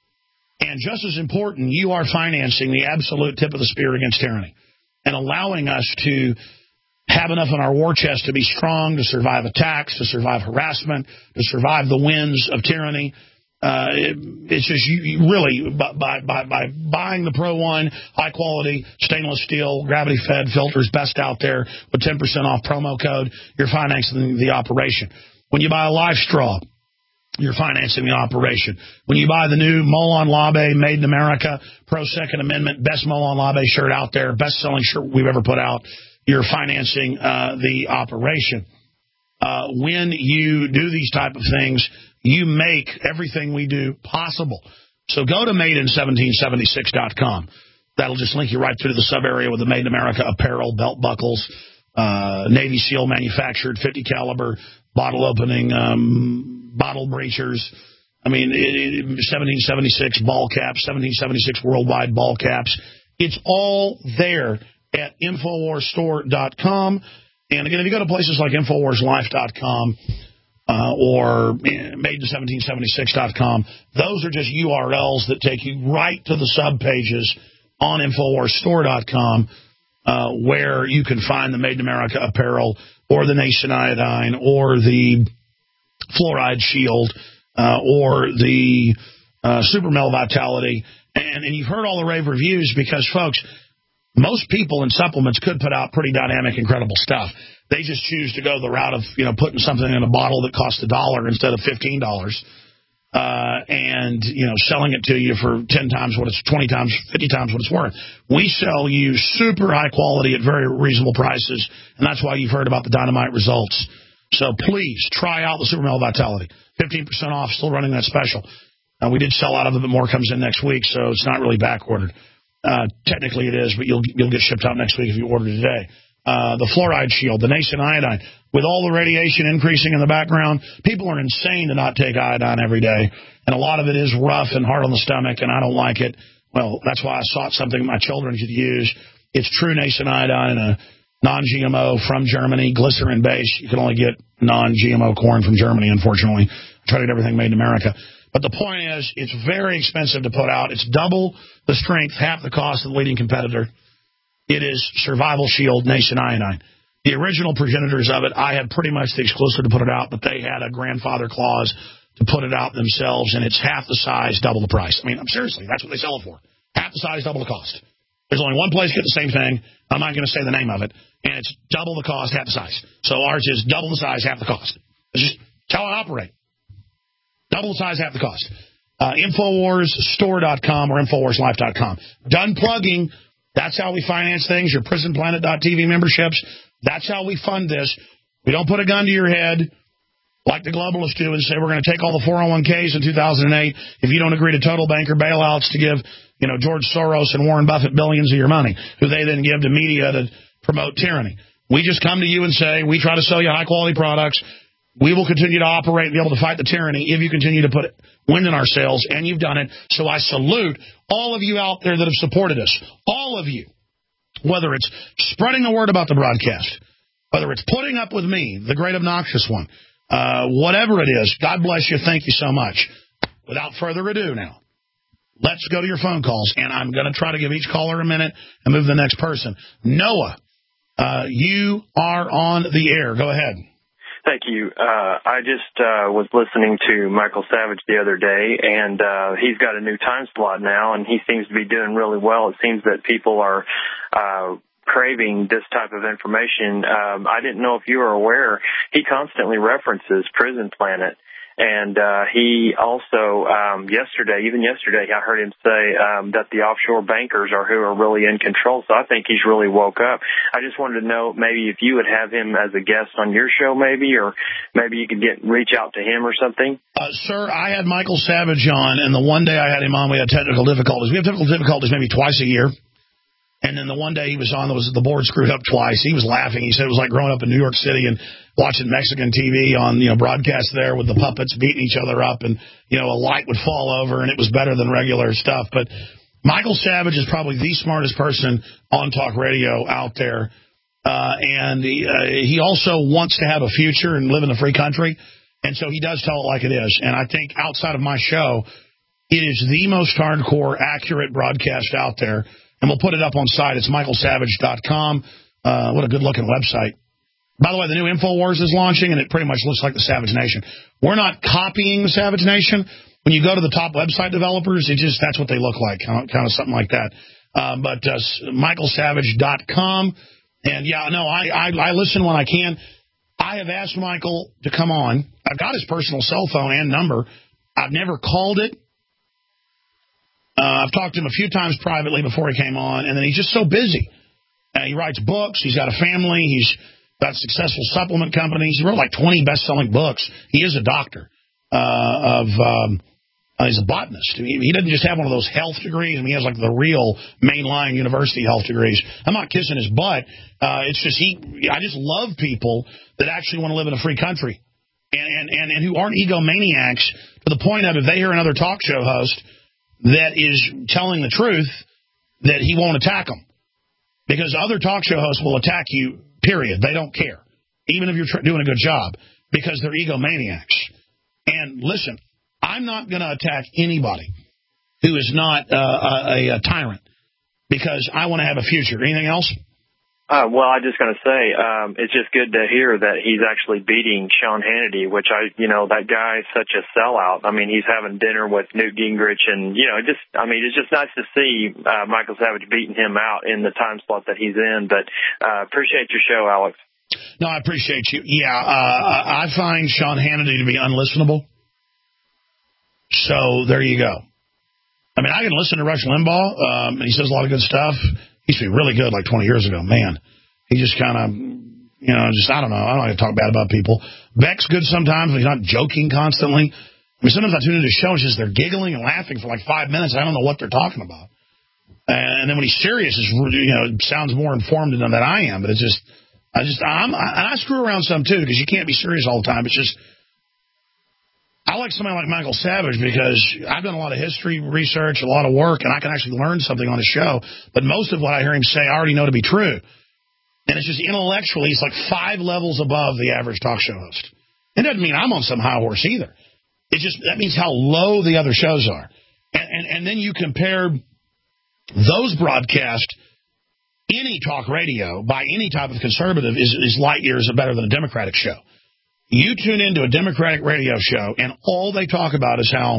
And just as important, you are financing the absolute tip of the spear against tyranny and allowing us to have enough in our war chest to be strong, to survive attacks, to survive harassment, to survive the winds of tyranny. Uh, it, it's just you, you really, by, by, by buying the Pro One, high-quality stainless steel, gravity-fed filters, best out there, with ten percent off promo code, you're financing the operation. When you buy a Life Straw, you're financing the operation. When you buy the new Molon Labe Made in America Pro Second Amendment, best Molon Labe shirt out there, best-selling shirt we've ever put out, you're financing uh, the operation. Uh, when you do these type of things, you make everything we do possible. So go to made in seventeen seventy-six dot com. That'll just link you right through to the sub-area with the Made in America apparel, belt buckles, uh, Navy SEAL manufactured fifty caliber bottle opening, um, bottle breachers. I mean, it, it, seventeen seventy-six ball caps, seventeen seventy-six worldwide ball caps. It's all there at Infowars Store dot com. And again, if you go to places like Infowars Life dot com uh, or Made in seventeen seventy-six dot com, those are just U R Ls that take you right to the sub pages on Infowars Store dot com uh, where you can find the Made in America apparel or the Nation Iodine or the Fluoride Shield uh, or the uh, Super Mel Vitality. And, and you've heard all the rave reviews because, folks, most people in supplements could put out pretty dynamic, incredible stuff. They just choose to go the route of, you know, putting something in a bottle that costs a dollar instead of fifteen dollars, uh, and you know, selling it to you for ten times what it's, twenty times, fifty times what it's worth. We sell you super high quality at very reasonable prices, and that's why you've heard about the dynamite results. So please try out the Super Mel Vitality, fifteen percent off, still running that special. Uh, we did sell out of it, but more comes in next week, so it's not really back ordered. Uh, technically it is, but you'll you'll get shipped out next week if you order today. Uh, the Fluoride Shield, the Nation Iodine. With all the radiation increasing in the background, people are insane to not take iodine every day. And a lot of it is rough and hard on the stomach, and I don't like it. Well, that's why I sought something my children could use. It's true Nation Iodine, a non-G M O from Germany, glycerin-based. You can only get non-G M O corn from Germany, unfortunately. I try to get everything made in America. But the point is, it's very expensive to put out. It's double the strength, half the cost of the leading competitor. It is Survival Shield Nation Iodine. The original progenitors of it, I had pretty much the exclusive to put it out, but they had a grandfather clause to put it out themselves, and it's half the size, double the price. I mean, seriously, that's what they sell it for. Half the size, double the cost. There's only one place to get the same thing. I'm not going to say the name of it, and it's double the cost, half the size. So ours is double the size, half the cost. It's just how I operate. Double the size, half the cost. Uh, Infowars Store dot com or Infowars Life dot com. Done plugging. That's how we finance things. Your Prison Planet dot T V memberships. That's how we fund this. We don't put a gun to your head like the globalists do and say we're going to take all the four oh one Ks in two thousand eight if you don't agree to total banker bailouts to give, you know, George Soros and Warren Buffett billions of your money, who they then give to media to promote tyranny. We just come to you and say we try to sell you high-quality products. We will continue to operate and be able to fight the tyranny if you continue to put wind in our sails, and you've done it. So I salute all of you out there that have supported us, all of you, whether it's spreading the word about the broadcast, whether it's putting up with me, the great obnoxious one, uh, whatever it is, God bless you. Thank you so much. Without further ado now, let's go to your phone calls, and I'm going to try to give each caller a minute and move to the next person. Noah, uh, you are on the air. Go ahead. Thank you. Uh, I just uh, was listening to Michael Savage the other day, and uh, he's got a new time slot now, and he seems to be doing really well. It seems that people are uh, craving this type of information. Um, I didn't know if you were aware, he constantly references Prison Planet, And uh, he also, um, yesterday, even yesterday, I heard him say um, that the offshore bankers are who are really in control. So I think he's really woke up. I just wanted to know maybe if you would have him as a guest on your show, maybe, or maybe you could get reach out to him or something. Uh, sir, I had Michael Savage on, and the one day I had him on, we had technical difficulties. We have technical difficulties maybe twice a year. And then the one day he was on, there was the board screwed up twice. He was laughing. He said it was like growing up in New York City and watching Mexican T V on, you know, broadcast there with the puppets beating each other up, and, you know, a light would fall over, and it was better than regular stuff. But Michael Savage is probably the smartest person on talk radio out there. Uh, and he, uh, he also wants to have a future and live in a free country. And so he does tell it like it is. And I think outside of my show, it is the most hardcore, accurate broadcast out there. And we'll put it up on site. It's michael savage dot com. Uh, what a good-looking website. By the way, the new InfoWars is launching, and it pretty much looks like the Savage Nation. We're not copying the Savage Nation. When you go to the top website developers, it just that's what they look like, kind of, kind of something like that. Uh, but uh, michael savage dot com. And, yeah, no, I, I, I listen when I can. I have asked Michael to come on. I've got his personal cell phone and number. I've never called it. Uh, I've talked to him a few times privately before he came on, and then he's just so busy. Uh, he writes books. He's got a family. He's got successful supplement companies. He wrote like twenty best-selling books. He is a doctor uh, of um, uh, he's a botanist. He, he doesn't just have one of those health degrees. I mean, he has like the real mainline university health degrees. I'm not kissing his butt. Uh, it's just he. I just love people that actually want to live in a free country and, and, and, and who aren't egomaniacs to the point of if they hear another talk show host that is telling the truth, that he won't attack them. Because other talk show hosts will attack you, period. They don't care, even if you're tr- doing a good job, because they're egomaniacs. And listen, I'm not going to attack anybody who is not uh, a, a tyrant, because I want to have a future. Anything else? Uh, well, I'm just going to say, um, it's just good to hear that he's actually beating Sean Hannity, which I, you know, that guy is such a sellout. I mean, he's having dinner with Newt Gingrich, and, you know, just, I mean, it's just nice to see uh, Michael Savage beating him out in the time slot that he's in. But uh, appreciate your show, Alex. No, I appreciate you. Yeah, uh, I find Sean Hannity to be unlistenable. So there you go. I mean, I can listen to Rush Limbaugh. Um, he says a lot of good stuff. He used to be really good like twenty years ago. Man, he just kind of, you know, just, I don't know. I don't like to talk bad about people. Beck's good sometimes when he's not joking constantly. I mean, sometimes I tune into shows, just they're giggling and laughing for like five minutes. I don't know what they're talking about. And then when he's serious, it's, you know, it sounds more informed than that I am. But it's just, I just, I'm, I, and I screw around some too, because you can't be serious all the time. It's just, I like somebody like Michael Savage because I've done a lot of history research, a lot of work, and I can actually learn something on his show. But most of what I hear him say, I already know to be true. And it's just intellectually, he's like five levels above the average talk show host. It doesn't mean I'm on some high horse either. It just, that means how low the other shows are. And, and, and then you compare those broadcasts, any talk radio by any type of conservative is, is light years better than a Democratic show. You tune into a Democratic radio show, and all they talk about is how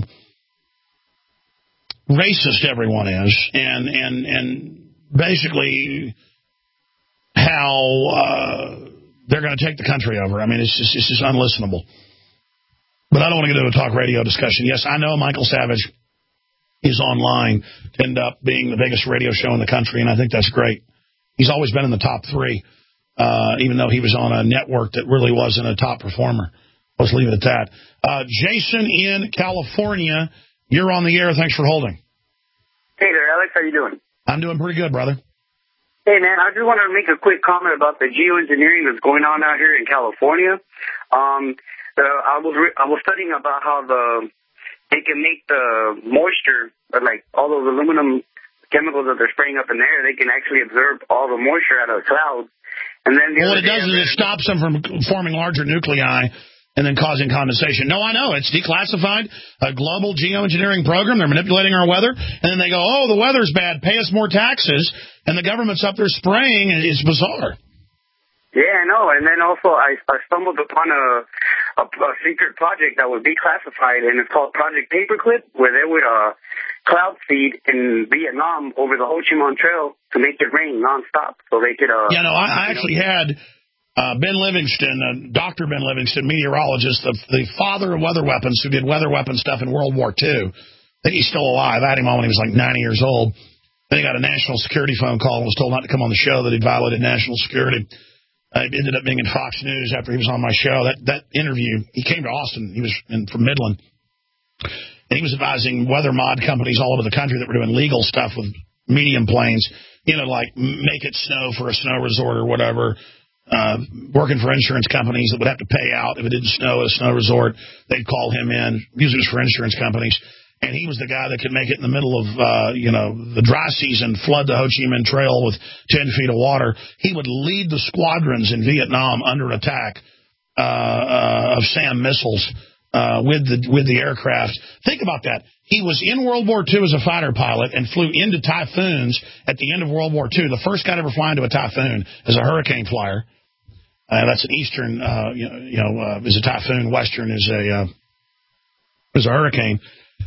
racist everyone is, and and and basically how uh, they're going to take the country over. I mean, it's just it's just unlistenable. But I don't want to get into a talk radio discussion. Yes, I know Michael Savage is online to end up being the biggest radio show in the country, and I think that's great. He's always been in the top three. Uh, even though he was on a network that really wasn't a top performer. Let's leave it at that. Uh, Jason in California, you're on the air. Thanks for holding. Hey there, Alex. How you doing? I'm doing pretty good, brother. Hey, man, I just wanted to make a quick comment about the geoengineering that's going on out here in California. Um, uh, I was re- I was studying about how the they can make the moisture, like all those aluminum chemicals that they're spraying up in the air, they can actually absorb all the moisture out of the clouds. And then the well, what it does is it stops them from forming larger nuclei and then causing condensation. No, I know. It's declassified, a global geoengineering program. They're manipulating our weather. And then they go, oh, the weather's bad. Pay us more taxes. And the government's up there spraying. And it's bizarre. Yeah, I know. And then also I, I stumbled upon a, a, a secret project that was declassified, and it's called Project Paperclip, where they would uh, cloud seed in Vietnam over the Ho Chi Minh Trail to make it rain nonstop, so they could. Uh, yeah, no, I, I actually know, had Uh, Ben Livingston, uh, Doctor Ben Livingston, meteorologist, the, the father of weather weapons who did weather weapon stuff in World War Two. I think he's still alive. I had him on when he was like ninety years old. Then he got a national security phone call and was told not to come on the show, that he'd violated national security. Uh, it ended up being in Fox News after he was on my show. That that interview, he came to Austin. He was in, from Midland. And he was advising weather mod companies all over the country that were doing legal stuff with medium planes, you know, like make it snow for a snow resort or whatever. Uh, working for insurance companies that would have to pay out if it didn't snow at a snow resort. They'd call him in, usually it was for insurance companies. And he was the guy that could make it in the middle of, uh, you know, the dry season, flood the Ho Chi Minh Trail with ten feet of water. He would lead the squadrons in Vietnam under attack uh, uh, of SAM missiles uh, with the with the aircraft. Think about that. He was in World War Two as a fighter pilot and flew into typhoons at the end of World War Two. The first guy to ever fly into a typhoon as a hurricane flyer. Uh, that's an eastern, uh, you know, you know uh, is a typhoon. Western is a uh, is a hurricane.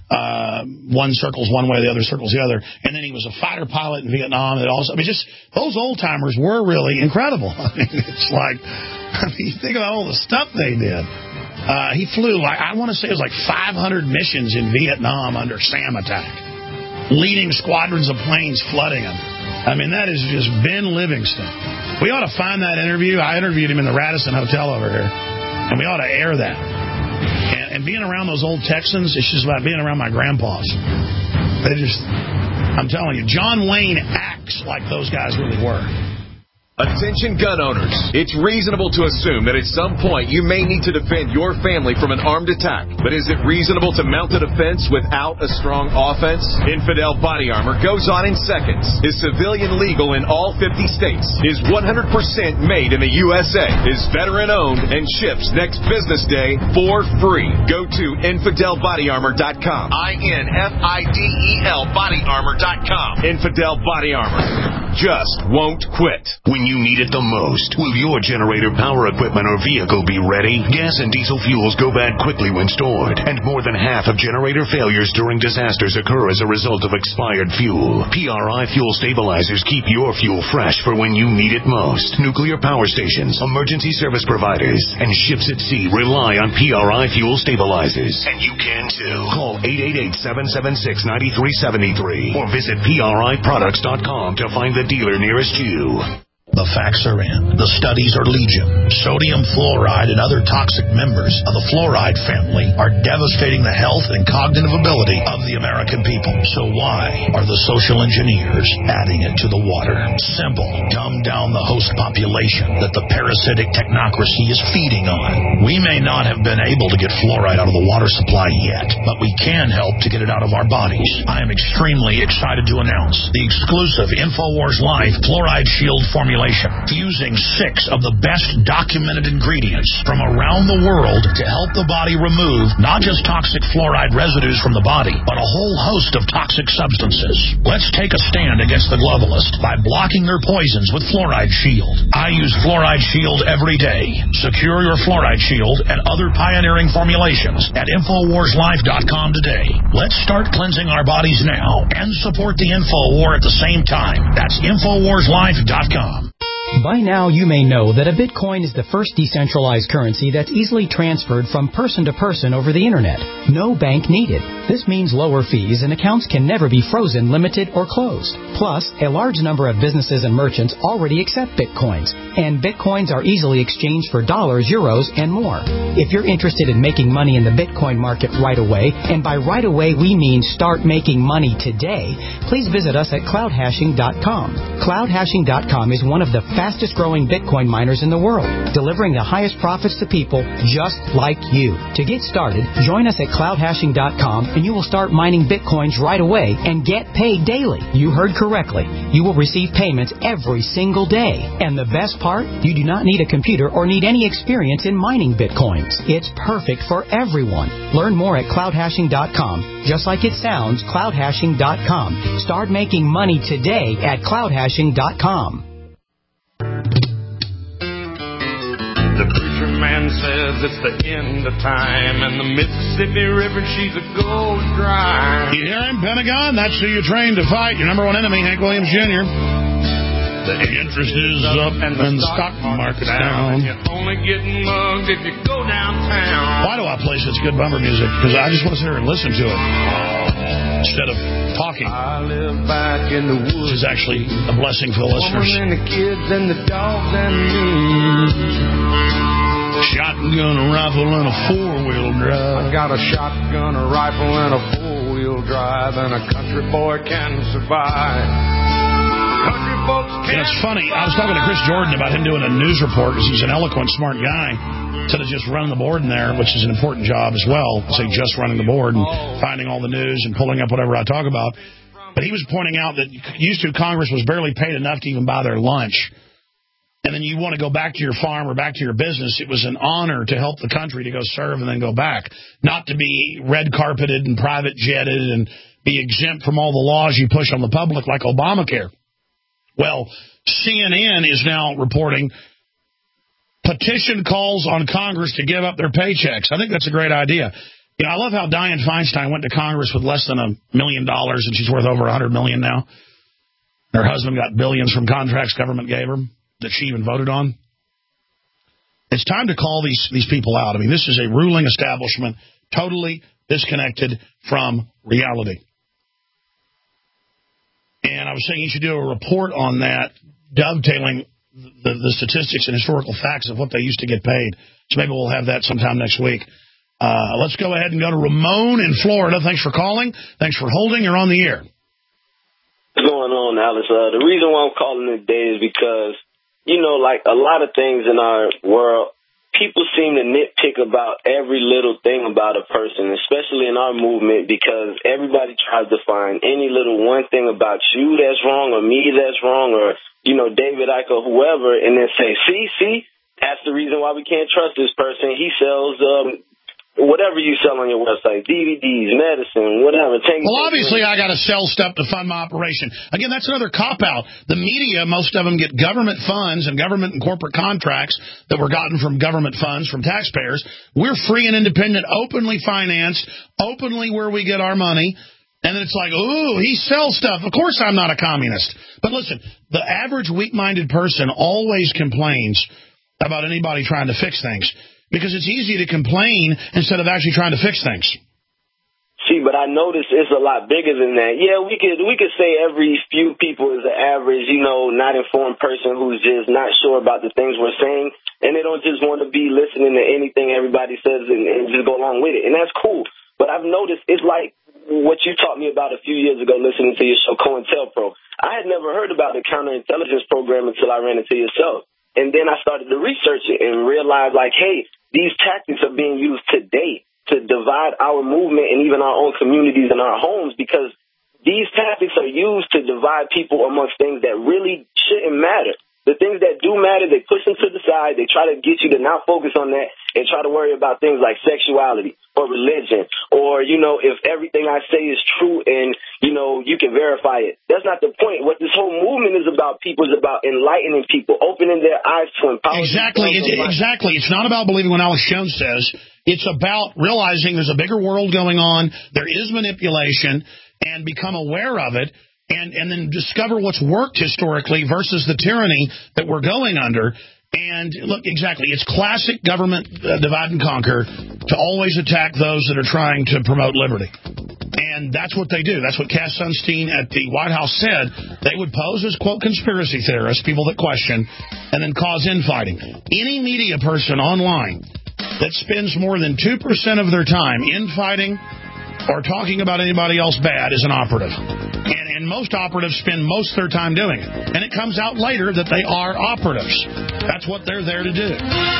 Uh, one circles one way, the other circles the other. And then he was a fighter pilot in Vietnam. That also, I mean, just those old timers were really incredible. I mean, it's like, I mean, you think about all the stuff they did. Uh, he flew like I want to say it was like five hundred missions in Vietnam under SAM attack, leading squadrons of planes flooding them. I mean, that is just Ben Livingston. We ought to find that interview. I interviewed him in the Radisson Hotel over here, and we ought to air that. And, and being around those old Texans, it's just like being around my grandpas. They just, I'm telling you, John Wayne acts like those guys really were. Attention gun owners. It's reasonable to assume that at some point you may need to defend your family from an armed attack. But is it reasonable to mount a defense without a strong offense? Infidel Body Armor goes on in seconds. Is civilian legal in all fifty states. Is one hundred percent made in the U S A. Is veteran owned and ships next business day for free. Go to infidel body armor dot com. I N F I D E L body armor dot com. Infidel Body Armor. Just won't quit. When you need it the most, will your generator, power equipment, or vehicle be ready? Gas and diesel fuels go bad quickly when stored, and more than half of generator failures during disasters occur as a result of expired fuel. P R I fuel stabilizers keep your fuel fresh for when you need it most. Nuclear power stations, emergency service providers, and ships at sea rely on P R I fuel stabilizers. And you can too. Call eight eight eight, seven seven six, nine three seven three or visit P R I products dot com to find the dealer nearest you. The facts are in. The studies are legion. Sodium fluoride and other toxic members of the fluoride family are devastating the health and cognitive ability of the American people. So why are the social engineers adding it to the water? Simple. Dumb down the host population that the parasitic technocracy is feeding on. We may not have been able to get fluoride out of the water supply yet, but we can help to get it out of our bodies. I am extremely excited to announce the exclusive InfoWars Life Fluoride Shield formula, fusing six of the best documented ingredients from around the world to help the body remove not just toxic fluoride residues from the body, but a whole host of toxic substances. Let's take a stand against the globalists by blocking their poisons with Fluoride Shield. I use Fluoride Shield every day. Secure your Fluoride Shield and other pioneering formulations at infowars life dot com today. Let's start cleansing our bodies now and support the info war at the same time. That's infowars life dot com. By now, you may know that a Bitcoin is the first decentralized currency that's easily transferred from person to person over the Internet. No bank needed. This means lower fees and accounts can never be frozen, limited, or closed. Plus, a large number of businesses and merchants already accept Bitcoins, and Bitcoins are easily exchanged for dollars, euros, and more. If you're interested in making money in the Bitcoin market right away, and by right away we mean start making money today, please visit us at cloud hashing dot com. cloud hashing dot com is one of the fastest growing Bitcoin miners in the world, delivering the highest profits to people just like you. To get started, join us at cloud hashing dot com and you will start mining Bitcoins right away and get paid daily. You heard correctly. You will receive payments every single day. And the best part, you do not need a computer or need any experience in mining Bitcoins. It's perfect for everyone. Learn more at cloud hashing dot com. Just like it sounds, cloud hashing dot com. Start making money today at cloud hashing dot com. The preacher man says it's the end of time, and the Mississippi River, she's a gold dry. You hear him, Pentagon? That's who you trained to fight. Your number one enemy, Hank Williams Junior The interest is up and the stock market's down. You're only getting mugged if you go downtown. Why do I play such good bumper music? Because I just want to sit here and listen to it instead of talking. I live back in the woods. Which is actually a blessing for the listeners. And the kids and the dogs and me. Shotgun, a rifle, and a four-wheel drive. I got a shotgun, a rifle, and a four-wheel drive, and a country boy can survive. Country folks can. You know, it's funny. I was talking to Chris Jordan about him doing a news report because he's an eloquent, smart guy. Instead of just running the board in there, which is an important job as well, say just running the board and finding all the news and pulling up whatever I talk about. But he was pointing out that used to Congress was barely paid enough to even buy their lunch. And then you want to go back to your farm or back to your business, it was an honor to help the country to go serve and then go back. Not to be red carpeted and private jetted and be exempt from all the laws you push on the public like Obamacare. Well, C N N is now reporting petition calls on Congress to give up their paychecks. I think that's a great idea. You know, I love how Dianne Feinstein went to Congress with less than a million dollars, and she's worth over a hundred million now. Her husband got billions from contracts government gave her that she even voted on. It's time to call these these people out. I mean, this is a ruling establishment totally disconnected from reality. And I was saying you should do a report on that, dovetailing the, the statistics and historical facts of what they used to get paid. So maybe we'll have that sometime next week. Uh, let's go ahead and go to Ramon in Florida. Thanks for calling. Thanks for holding. You're on the air. What's going on, Alice? Uh, the reason why I'm calling today is because, you know, like a lot of things in our world, people seem to nitpick about every little thing about a person, especially in our movement, because everybody tries to find any little one thing about you that's wrong or me that's wrong or, you know, David Icke or whoever, and then say, see, see, that's the reason why we can't trust this person. He sells um, whatever you sell on your website, D V Ds, medicine, whatever. Take well, obviously, I got to sell stuff to fund my operation. Again, that's another cop-out. The media, most of them get government funds and government and corporate contracts that were gotten from government funds, from taxpayers. We're free and independent, openly financed, openly where we get our money. And then it's like, ooh, he sells stuff. Of course I'm not a communist. But listen, the average weak-minded person always complains about anybody trying to fix things. Because it's easy to complain instead of actually trying to fix things. See, but I notice it's a lot bigger than that. Yeah, we could we could say every few people is an average, you know, not informed person who's just not sure about the things we're saying, and they don't just want to be listening to anything everybody says and, and just go along with it. And that's cool. But I've noticed it's like what you taught me about a few years ago listening to your show, COINTELPRO. I had never heard about the counterintelligence program until I ran into your show. And then I started to research it and realized, like, hey, these tactics are being used today to divide our movement and even our own communities and our homes, because these tactics are used to divide people amongst things that really shouldn't matter. The things that do matter, they push them to the side. They try to get you to not focus on that and try to worry about things like sexuality or religion or, you know, if everything I say is true and, you know, you can verify it. That's not the point. What this whole movement is about, people, is about enlightening people, opening their eyes to empower. Exactly. It, exactly. It's not about believing what Alex Jones says. It's about realizing there's a bigger world going on. There is manipulation, and become aware of it. And, and then discover what's worked historically versus the tyranny that we're going under. And look, exactly, it's classic government uh, divide and conquer to always attack those that are trying to promote liberty. And that's what they do. That's what Cass Sunstein at the White House said. They would pose as, quote, conspiracy theorists, people that question, and then cause infighting. Any media person online that spends more than two percent of their time infighting or talking about anybody else bad is an operative. And, and most operatives spend most of their time doing it. And it comes out later that they are operatives. That's what they're there to do.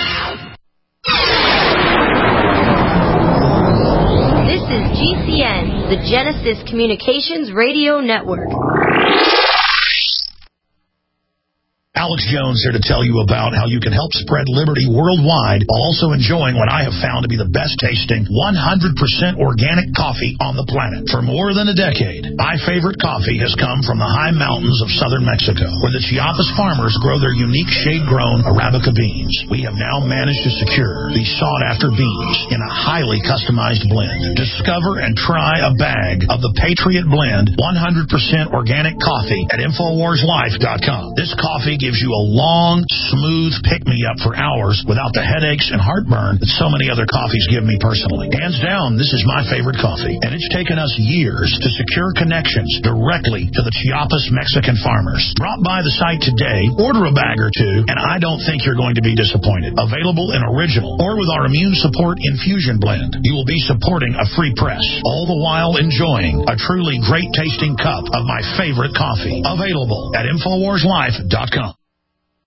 This is G C N, the Genesis Communications Radio Network. Alex Jones here to tell you about how you can help spread liberty worldwide while also enjoying what I have found to be the best tasting one hundred percent organic coffee on the planet. For more than a decade, my favorite coffee has come from the high mountains of southern Mexico, where the Chiapas farmers grow their unique shade-grown Arabica beans. We have now managed to secure these sought-after beans in a highly customized blend. Discover and try a bag of the Patriot Blend one hundred percent organic coffee at Infowars Life dot com. This coffee gives you a long, smooth pick-me-up for hours without the headaches and heartburn that so many other coffees give me personally. Hands down, this is my favorite coffee, and it's taken us years to secure connections directly to the Chiapas Mexican farmers. Drop by the site today, order a bag or two, and I don't think you're going to be disappointed. Available in original or with our immune support infusion blend. You will be supporting a free press, all the while enjoying a truly great-tasting cup of my favorite coffee. Available at Infowars Life dot com.